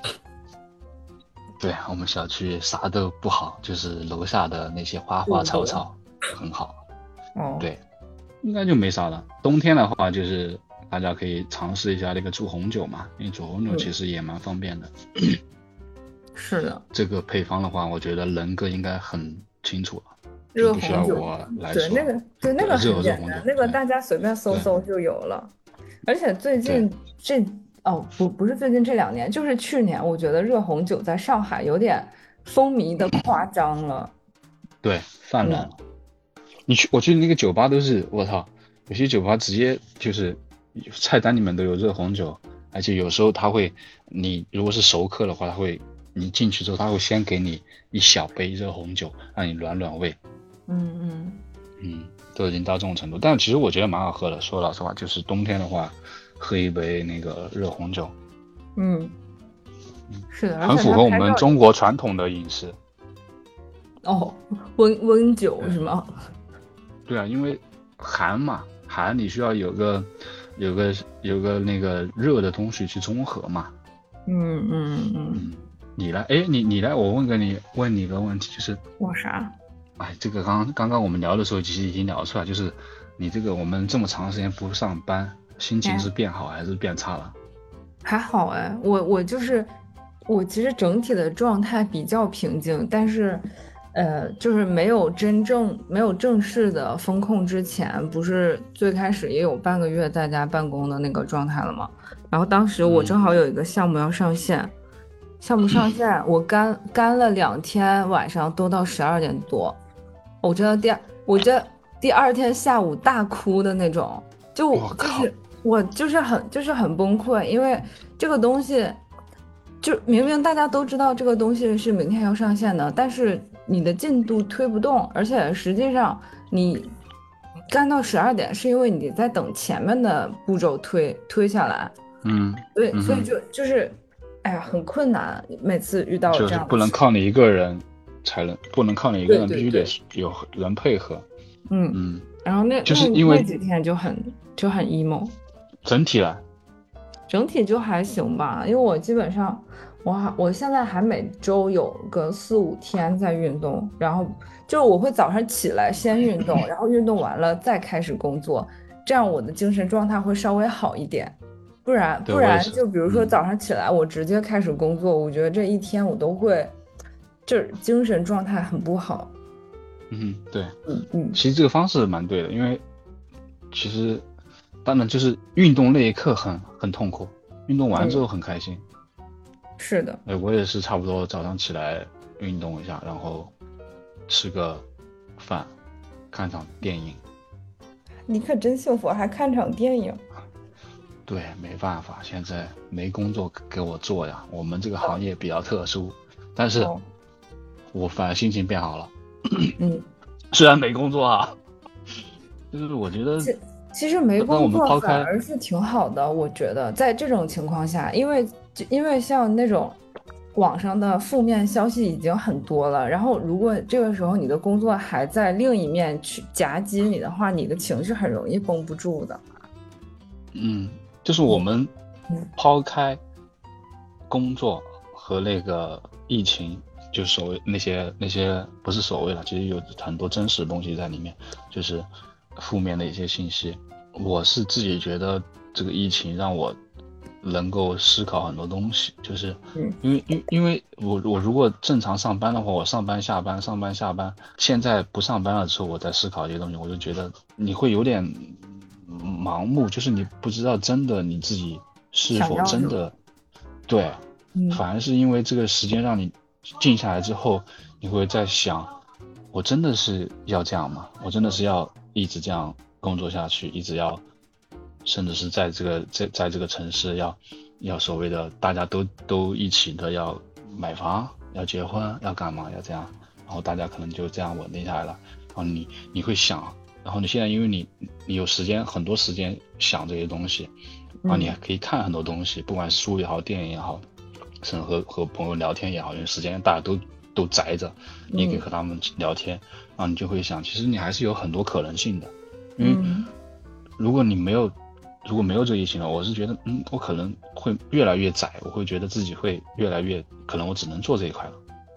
对，我们小区啥都不好，就是楼下的那些花花草草很好。对，应该就没啥了。冬天的话，就是大家可以尝试一下那个煮红酒嘛，因为煮红酒其实也蛮方便的。 是的， 这个配方的话，我觉得人哥应该很清楚了， 热不需要红酒我来说。 对那个很简单，那个大家随便搜搜就有了。而且最近不是最近这2年，就是去年，我觉得热红酒在上海有点风靡的夸张了。 对，泛滥了。我去那个酒吧都是，我操，有些酒吧直接就是菜单里面都有热红酒，而且有时候你如果是熟客的话，你进去之后他会先给你一小杯热红酒，让你暖暖胃。都已经到这种程度，但其实我觉得蛮好喝的。说老实话，就是冬天的话，喝一杯那个热红酒， 是的， 很符合我们中国传统的饮食。 温酒是吗？ 对啊，因为寒嘛，寒你需要有个那个热的东西去中和嘛。你来，你来，我问你个问题，就是我啥？ 这个刚刚我们聊的时候其实已经聊出来，就是你这个我们这么长时间不上班，心情是变好还是变差了？ 还好我其实整体的状态比较平静，但是就是没有正式的封控之前，不是最开始也有半个月在家办公的那个状态了吗？然后当时我正好有一个项目要上线，我干了2天，晚上都到12点多，我觉得第2天下午大哭的那种，就是很崩溃，因为这个东西就明明大家都知道这个东西是明天要上线的，但是你的进度推不动，而且实际上你干到12点是因为你在等前面的步骤推下来。对，所以就是很困难，每次遇到这样就是不能靠你一个人不能靠你一个人，必须得有人配合。 然后就是因为那几天就很 emo。 整体就还行吧，因为我基本上我现在还每周有个4-5天在运动，然后就是我会早上起来先运动，然后运动完了再开始工作，这样我的精神状态会稍微好一点。不然就比如说早上起来我直接开始工作，我觉得这一天我都会就是精神状态很不好。对，其实这个方式蛮对的，因为其实当然就是运动那一刻很痛苦，运动完之后很开心。 是的， 我也是差不多早上起来运动一下，然后吃个饭，看场电影。 你可真幸福，还看场电影。 对，没办法，现在没工作给我做呀。我们这个行业比较特殊，但是我反而心情变好了。虽然没工作啊，就是我觉得其实没工作反而是挺好的。我觉得在这种情况下，因为像那种网上的负面消息已经很多了，然后如果这个时候你的工作还在另一面去夹击你的话，你的情绪很容易绷不住的。 就是我们抛开工作和那个疫情，就所谓那些不是所谓了，其实有很多真实的东西在里面，就是负面的一些信息。我是自己觉得这个疫情让我能够思考很多东西，就是因为我如果正常上班的话，我上班下班，现在不上班了之后，我在思考这些东西，我就觉得你会有点盲目，就是你不知道真的你自己是否真的对，反而是因为这个时间让你静下来之后，你会在想，我真的是要这样吗？我真的是要一直这样工作下去，一直要，甚至是在这个城市要所谓的大家都一起的要买房，要结婚，要干嘛，要这样，然后大家可能就这样稳定下来了，然后你会想。然后你现在因为你有很多时间想这些东西，然后你还可以看很多东西，不管是书也好，电影也好，甚至和朋友聊天也好，因为时间大家都宅着，你也可以和他们聊天，然后你就会想，其实你还是有很多可能性的。因为如果你没有如果没有这个疫情了，我是觉得我可能会越来越窄，我会觉得自己会越来越可能我只能做这一块了。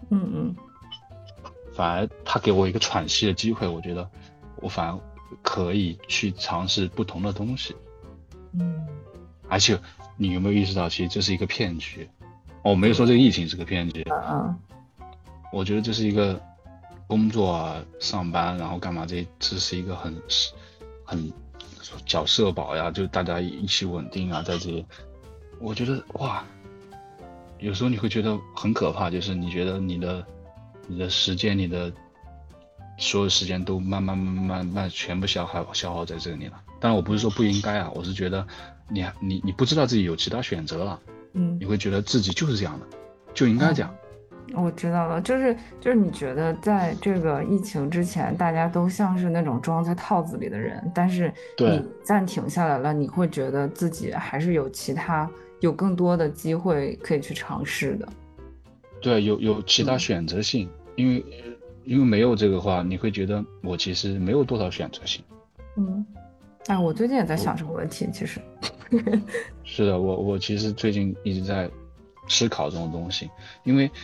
反而他给我一个喘息的机会，我觉得我反而可以去尝试不同的东西。而且你有没有意识到，其实这是一个骗局？我没有说这个疫情是个骗局。我觉得这是一个工作啊、上班，然后干嘛这是一个很缴社保呀，就大家一起稳定啊，在这里，我觉得哇，有时候你会觉得很可怕，就是你觉得你的时间，你的所有时间都慢慢全部消耗在这里了。当然我不是说不应该啊，我是觉得你不知道自己有其他选择了，你会觉得自己就是这样的，就应该这样。 我知道了，就是你觉得在这个疫情之前，大家都像是那种装在套子里的人，但是你暂停下来了，你会觉得自己还是有更多的机会可以去尝试的。对， 有其他选择性，因为没有这个话，你会觉得我其实没有多少选择性。 我最近也在想这个问题，其实。 是的，我其实最近一直在思考这种东西，因为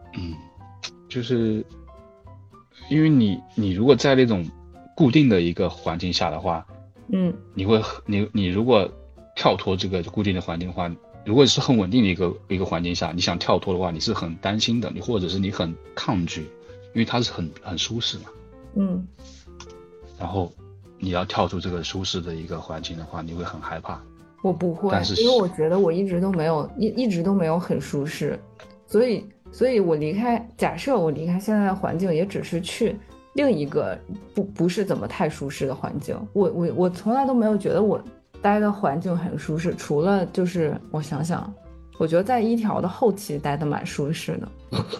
就是因为你如果在那种固定的一个环境下的话，你如果跳脱这个固定的环境的话，如果是很稳定的一个环境下，你想跳脱的话，你是很担心的，或者是你很抗拒，因为它是很舒适嘛。然后你要跳出这个舒适的一个环境的话，你会很害怕。 我不会，因为我觉得我一直都没有很舒适，所以我假设我离开现在的环境，也只是去另一个不是怎么太舒适的环境。我从来都没有觉得我待的环境很舒适，除了就是我想想，我觉得在一条的后期待的蛮舒适的。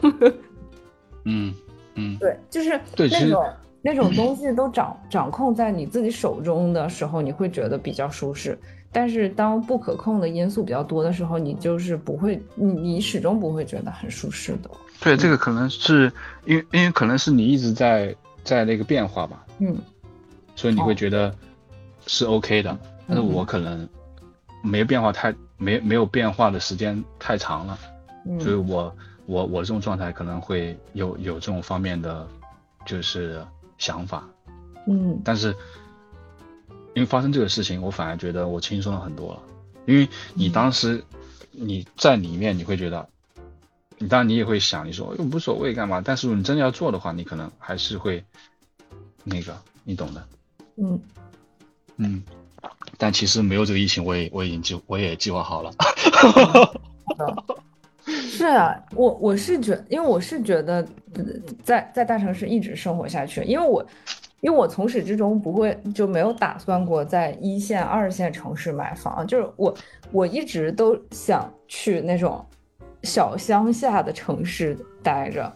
对，就是那种东西都掌控在你自己手中的时候，你会觉得比较舒适。但是当不可控的因素比较多的时候，你就是不会，你始终不会觉得很舒适的。 对，这个可能是因为可能是你一直在那个变化吧，所以你会觉得是 OK 的。但是我可能没有变化的时间太长了，所以我这种状态可能会有这种方面的就是想法，但是因为发生这个事情，我反而觉得我轻松了很多了。因为你当时你在里面，你会觉得，当然你也会想，你说无所谓干嘛？但是你真的要做的话，你可能还是会那个，你懂的。但其实没有这个疫情，我也计划好了。 是啊，我是觉得在大城市一直生活下去，因为我从始至终就没有打算过在1线、2线城市买房，就是我一直都想去那种小乡下的城市待着。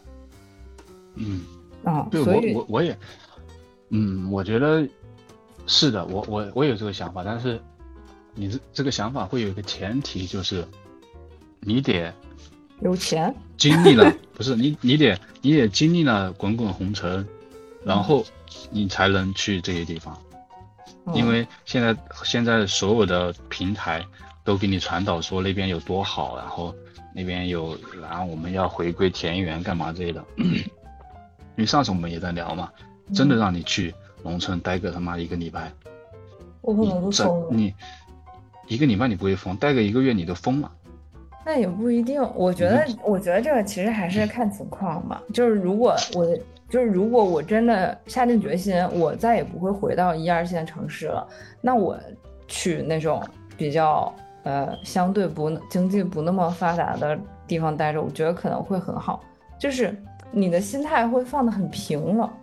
对， 所以我也，我觉得是的，我有这个想法，但是你这个想法会有一个前提，就是你得有钱， 经历了不是你得经历了滚滚红尘，然后你才能去这些地方。因为现在所有的平台都给你传导说那边有多好，然后那边然后我们要回归田园干嘛之类的。因为上次我们也在聊嘛，真的让你去农村待个他妈1个礼拜， 我可能都疯了。 你1个礼拜你不会疯，待个1个月你都疯了。 那也不一定，我觉得这个其实还是看情况吧。就是如果我真的下定决心，我再也不会回到1、2线城市了，那我去那种比较相对经济不那么发达的地方待着，我觉得可能会很好，就是你的心态会放得很平了。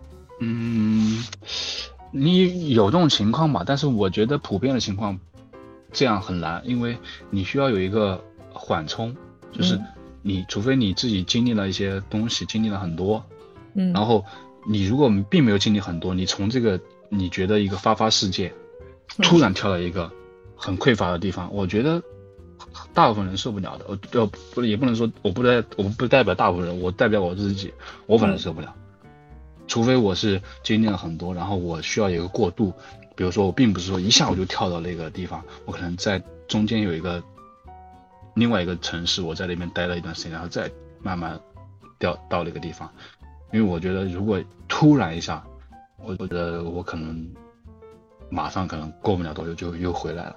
你有这种情况吧，但是我觉得普遍的情况这样很难，因为你需要有一个缓冲，就是你除非你自己经历了一些东西，经历了很多，然后你如果并没有经历很多，你从这个你觉得一个发世界突然跳到一个很匮乏的地方，我觉得大部分人受不了的。也不能说我不代表大部分人，我代表我自己，我反正受不了。除非我是经历了很多，然后我需要有一个过渡， 比如说我并不是说一下我就跳到那个地方，我可能在中间有一个另外一个城市，我在那边待了一段时间，然后再慢慢掉到那个地方。因为我觉得如果突然一下，我觉得我可能马上可能过不了多久就又回来了。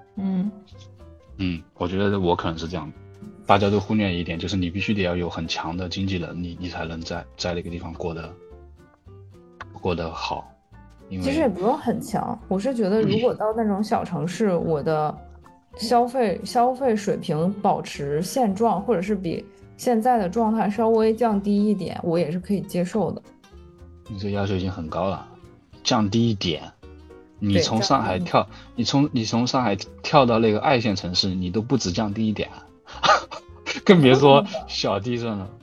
我觉得我可能是这样。大家都忽略一点，就是你必须得要有很强的经济能力，你才能在那个地方过得好。 其实也不用很强，我是觉得如果到那种小城市，我的消费水平保持现状，或者是比现在的状态稍微降低一点，我也是可以接受的。 你这要求已经很高了，降低一点。你从上海跳，你从上海跳到那个2线城市，你都不止降低一点，更别说小地方了，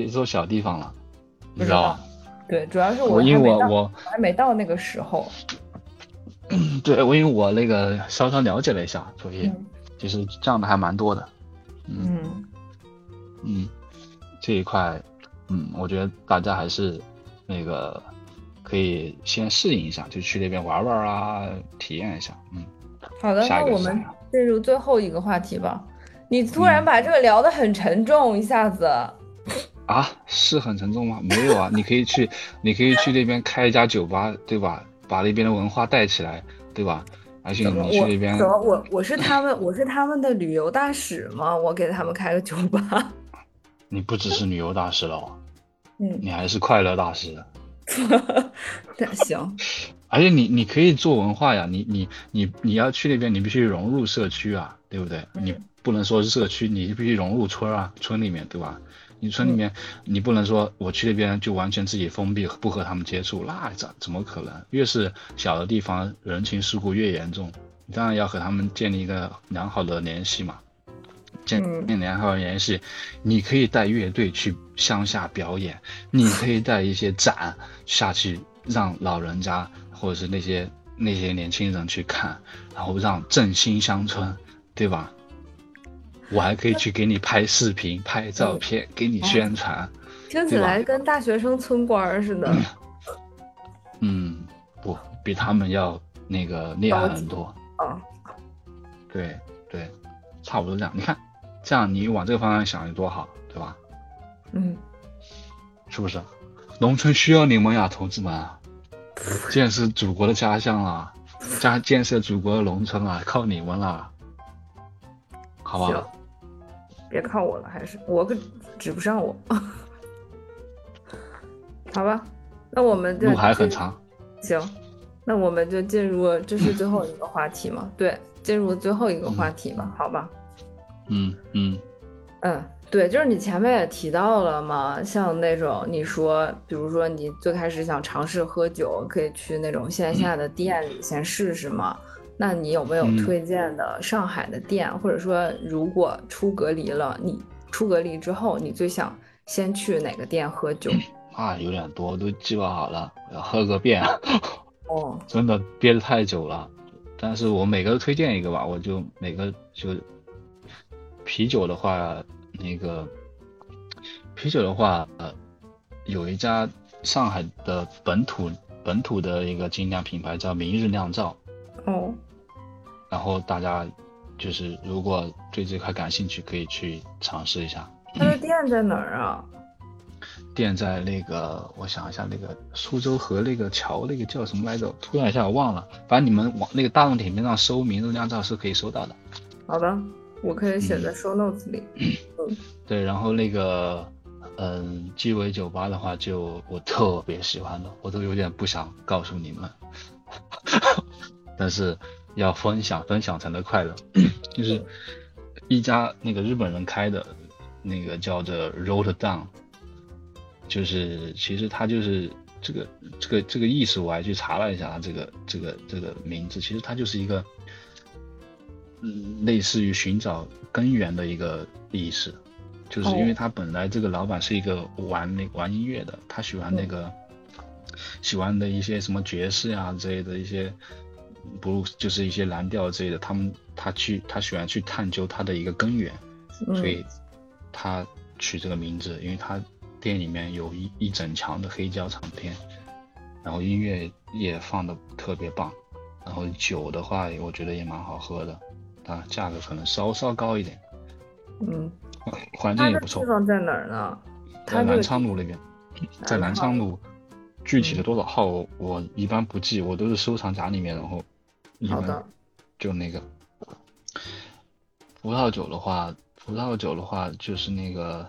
你知道吧？对，主要是我还没到那个时候。 对，因为我那个稍稍了解了一下，所以其实降的还蛮多的。这一块，我觉得大家还是那个可以先适应一下，就去那边玩玩啊，体验一下。 好的，那我们进入最后一个话题吧。你突然把这个聊得很沉重，一下子。 啊，是很沉重吗？没有啊，你可以去那边开一家酒吧，对吧？把那边的文化带起来，对吧？而且你去那边， 我是他们的旅游大使吗？我给他们开个酒吧。 你不只是旅游大使了，你还是快乐大使。 行。 而且你可以做文化呀，你要去那边，你必须融入社区啊，对不对？你不能说是社区，你必须融入村啊，村里面，对吧？你村里面，你不能说我去那边就完全自己封闭，不和他们接触，那怎么可能？越是小的地方，人情世故越严重，你当然要和他们建立一个良好的联系嘛。建立良好的联系，你可以带乐队去乡下表演，你可以带一些展下去，让老人家或者是那些年轻人去看，然后让振兴乡村，对吧？我还可以去给你拍视频、拍照片，给你宣传。 听起来跟大学生村官似的。 不，比他们要那个厉害很多。对，差不多这样。你看，这样你往这个方向想有多好，对吧？是不是？农村需要你们呀，同志们！建设祖国的家乡啊，建设祖国的农村啊，靠你们了，好吧？ 行，别靠我了，还是我可指不上我。好吧，那我们路还很长。 行，那我们就进入，这是最后一个话题嘛？对，进入最后一个话题吧，好吧？对，就是你前面也提到了嘛，像那种你说，比如说你最开始想尝试喝酒，可以去那种线下的店里先试试嘛。那你有没有推荐的上海的店，或者说如果出隔离了，你出隔离之后，你最想先去哪个店喝酒？ 有点多，我都计划好了，我要喝个遍。真的憋得太久了。但是我每个都推荐一个吧，我就每个就啤酒的话，有一家上海的本土的一个精酿品牌叫明日酿造。然后大家就是如果对这块感兴趣，可以去尝试一下。 它的店在哪儿啊？ 店在那个，我想一下，那个苏州河那个桥，那个叫什么来着？突然一下我忘了。反正你们往那个大众点评上搜明日酿造是可以搜到的。 好的，我可以写在 show notes 里。 对，然后那个鸡尾酒吧的话，就我特别喜欢的，我都有点不想告诉你们，但是要分享才能快乐。就是一家那个日本人开的，那个叫做 Road Down。就是其实它就是这个意思，我还去查了一下它这个名字，其实它就是一个类似于寻找根源的一个意思。就是因为他本来这个老板是一个玩音乐的，他喜欢的一些什么爵士啊之类的一些就是一些蓝调之类的，他喜欢去探究它的一个根源，所以他取这个名字，因为他店里面有一整墙的黑胶唱片，然后音乐也放的特别棒， 然后酒的话，我觉得也蛮好喝的，它价格可能稍高一点。环境也不错。 它的地方在哪儿呢？ 在南昌路那边，在南昌路，具体的多少号我一般不记，我都是收藏夹里面，然后一般就那个。葡萄酒的话就是那个，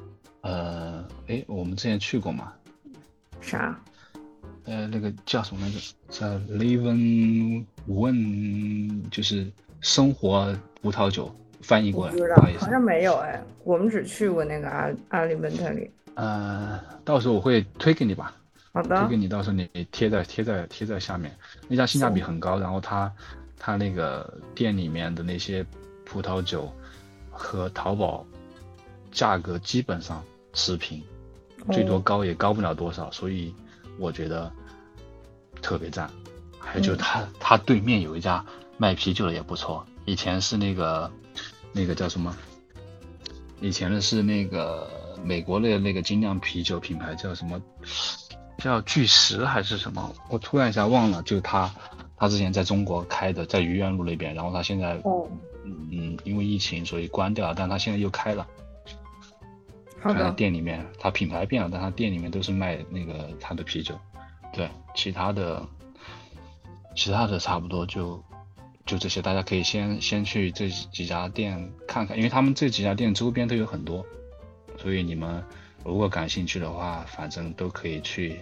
我们之前去过嘛？ 啥？ 那个叫什么来着？叫 Leven Win， 就是生活葡萄酒，翻译过来。 好像没有哎，我们只去过那个阿里本特里。 到时候我会推给你吧。 好的。 推给你，到时候你贴在下面。那家性价比很高，然后它那个店里面的那些葡萄酒和淘宝价格基本上持平，最多高也高不了多少，所以我觉得特别赞。还有就是它对面有一家卖啤酒的也不错，以前是那个叫什么？以前的是那个美国的那个精酿啤酒品牌叫什么？叫巨石还是什么？我突然一下忘了。就他之前在中国开的，在愚园路那边，然后他现在因为疫情所以关掉了，但他现在又开了。开在店里面，他品牌变了，但他店里面都是卖那个他的啤酒。对，其他的差不多就这些，大家可以先去这几家店看看，因为他们这几家店周边都有很多，所以你们如果感兴趣的话，反正都可以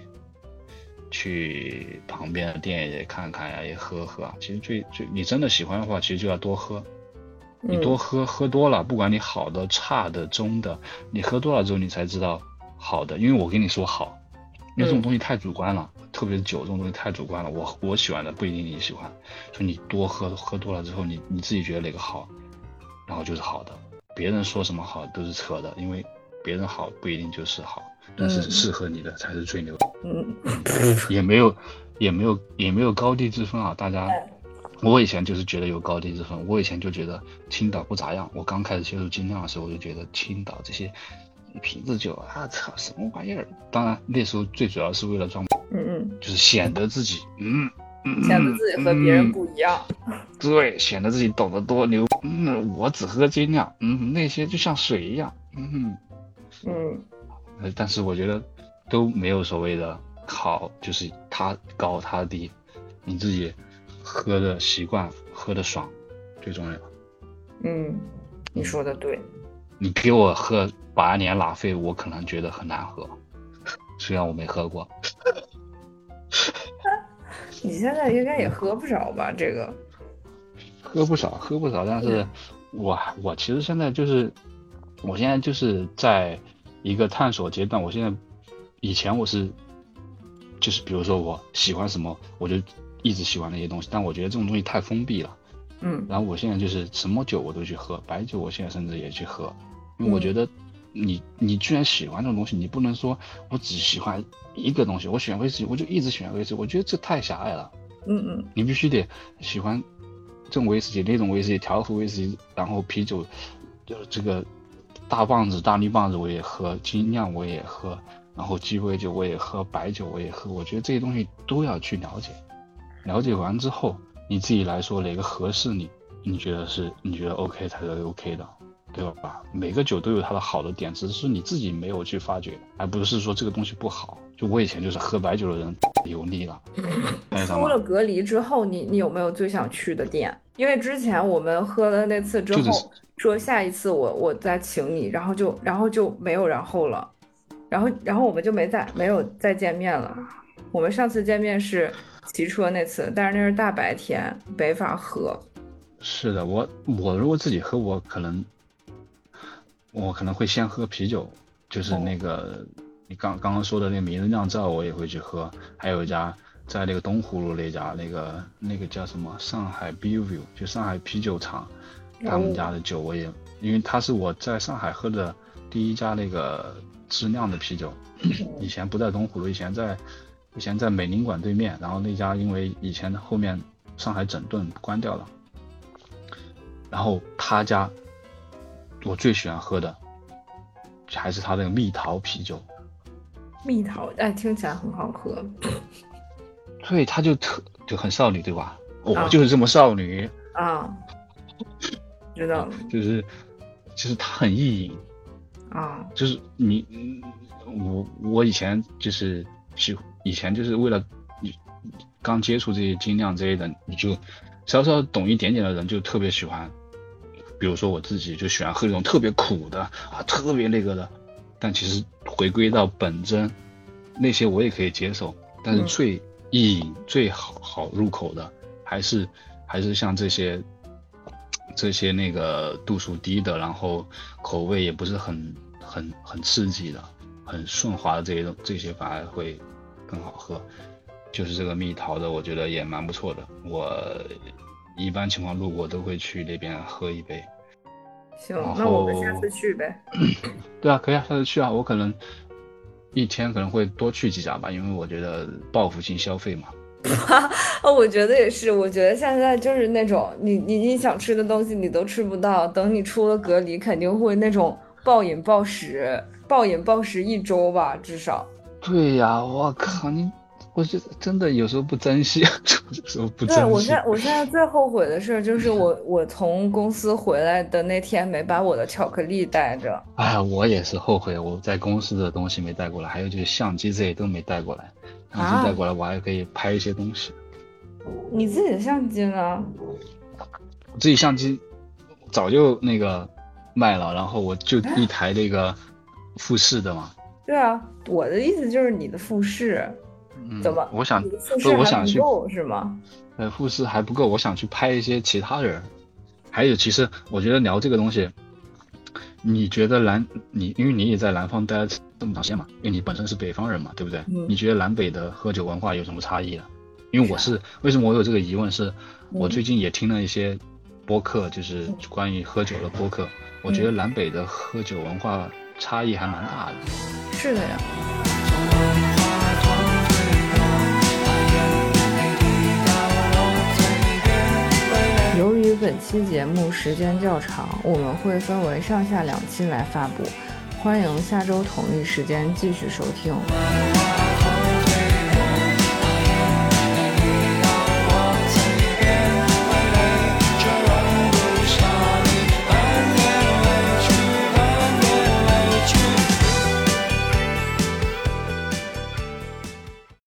去旁边的店也看看呀，也喝喝啊。其实最你真的喜欢的话，其实就要多喝。你多喝多了，不管你好的、差的、中的，你喝多了之后，你才知道好的。因为我跟你说好，因为这种东西太主观了，特别是酒这种东西太主观了。我喜欢的不一定你喜欢，所以你多喝多了之后，你自己觉得哪个好，然后就是好的。别人说什么好都是扯的，因为别人好不一定就是好，但是适合你的才是最牛的。也没有高低之分啊，大家。我以前就是觉得有高低之分，我以前就觉得青岛不咋样。我刚开始接触精酿的时候，我就觉得青岛这些瓶子酒啊，操什么玩意儿！当然那时候最主要是为了装，就是显得自己， 显得自己和别人不一样。 对，显得自己懂得多牛。我只喝精酿，那些就像水一样，但是我觉得都没有所谓的好，就是它高它低，你自己喝的习惯，喝的爽最重要。 你说的对。 你给我喝8年拉菲，我可能觉得很难喝，虽然我没喝过。 你现在应该也喝不少吧？这个喝不少，但是我其实现在就是在一个探索阶段。以前我是就是比如说我喜欢什么，我就一直喜欢那些东西，但我觉得这种东西太封闭了。然后我现在就是什么酒我都去喝，白酒我现在甚至也去喝，因为我觉得你居然喜欢这种东西，你不能说我只喜欢一个东西，我喜欢威士忌我就一直喜欢威士忌，我觉得这太狭隘了。你必须得喜欢这种威士忌，那种威士忌，调和威士忌，然后啤酒，就是这个大棒子、大绿棒子我也喝，精酿我也喝，然后鸡尾酒我也喝，白酒我也喝。我觉得这些东西都要去了解，了解完之后，你自己来说哪个合适你觉得 OK 才是 OK 的，对吧？每个酒都有它的好的点，只是你自己没有去发掘，而不是说这个东西不好。就我以前就是喝白酒的人油腻了。 出了隔离之后，你有没有最想去的店？因为之前我们喝了那次之后，说下一次我再请你，然后就没有然后了，然后我们就没有再见面了。我们上次见面是骑车那次，但是那是大白天，没法喝。 是的，我如果自己喝，我可能会先喝啤酒，就是那个你刚刚说的那个明日酿造，我也会去喝。还有一家在那个东湖路那家那个叫什么上海 Bellevue， 就上海啤酒厂，他们家的酒我也，因为它是我在上海喝的第一家那个自酿的啤酒。以前不在东湖路，以前在美领馆对面，然后那家因为以前后面上海整顿关掉了，然后他家我最喜欢喝的还是他那个蜜桃啤酒。 蜜桃，哎，听起来很好喝。 对，他就很少女，对吧？ 我就是这么少女啊，知道了， 就是她很意淫啊， 就是我以前就是以前就是为了你刚接触这些精酿这些的，你就稍稍懂一点点的人就特别喜欢，比如说我自己就喜欢喝这种特别苦的啊，特别那个的，但其实回归到本真，那些我也可以接受，但是最意淫最好入口的还是像这些那个度数低的，然后口味也不是很刺激的，很顺滑的这些反而会更好喝。就是这个蜜桃的，我觉得也蛮不错的。我一般情况路过都会去那边喝一杯。 行，那我们下次去呗。 对啊，可以啊，下次去啊。我可能一天可能会多去几家吧，因为我觉得报复性消费嘛。 我觉得也是，我觉得现在就是那种你想吃的东西你都吃不到，等你出了隔离肯定会那种暴饮暴食1周吧，至少。 对呀，我靠你！我觉得真的有时候不珍惜，有时候不珍惜。 对，我现在最后悔的事就是我从公司回来的那天没把我的巧克力带着。 哎呀，我也是后悔，我在公司的东西没带过来，还有就是相机这些都没带过来。相机带过来，我还可以拍一些东西。 你自己的相机呢？ 我自己相机早就那个卖了，然后我就一台那个富士的嘛。 对啊，我的意思就是你的富士。怎么？ 我想去是吗？ 富士还不够，我想去拍一些其他人。还有，其实我觉得聊这个东西，你觉得因为你也在南方待了这么长时间嘛，因为你本身是北方人嘛，对不对？你觉得南北的喝酒文化有什么差异呢？因为为什么我有这个疑问是，我最近也听了一些播客，就是关于喝酒的播客，我觉得南北的喝酒文化差异还蛮大的。 是的呀。由于本期节目时间较长，我们会分为上下2期来发布，欢迎下周同一时间继续收听。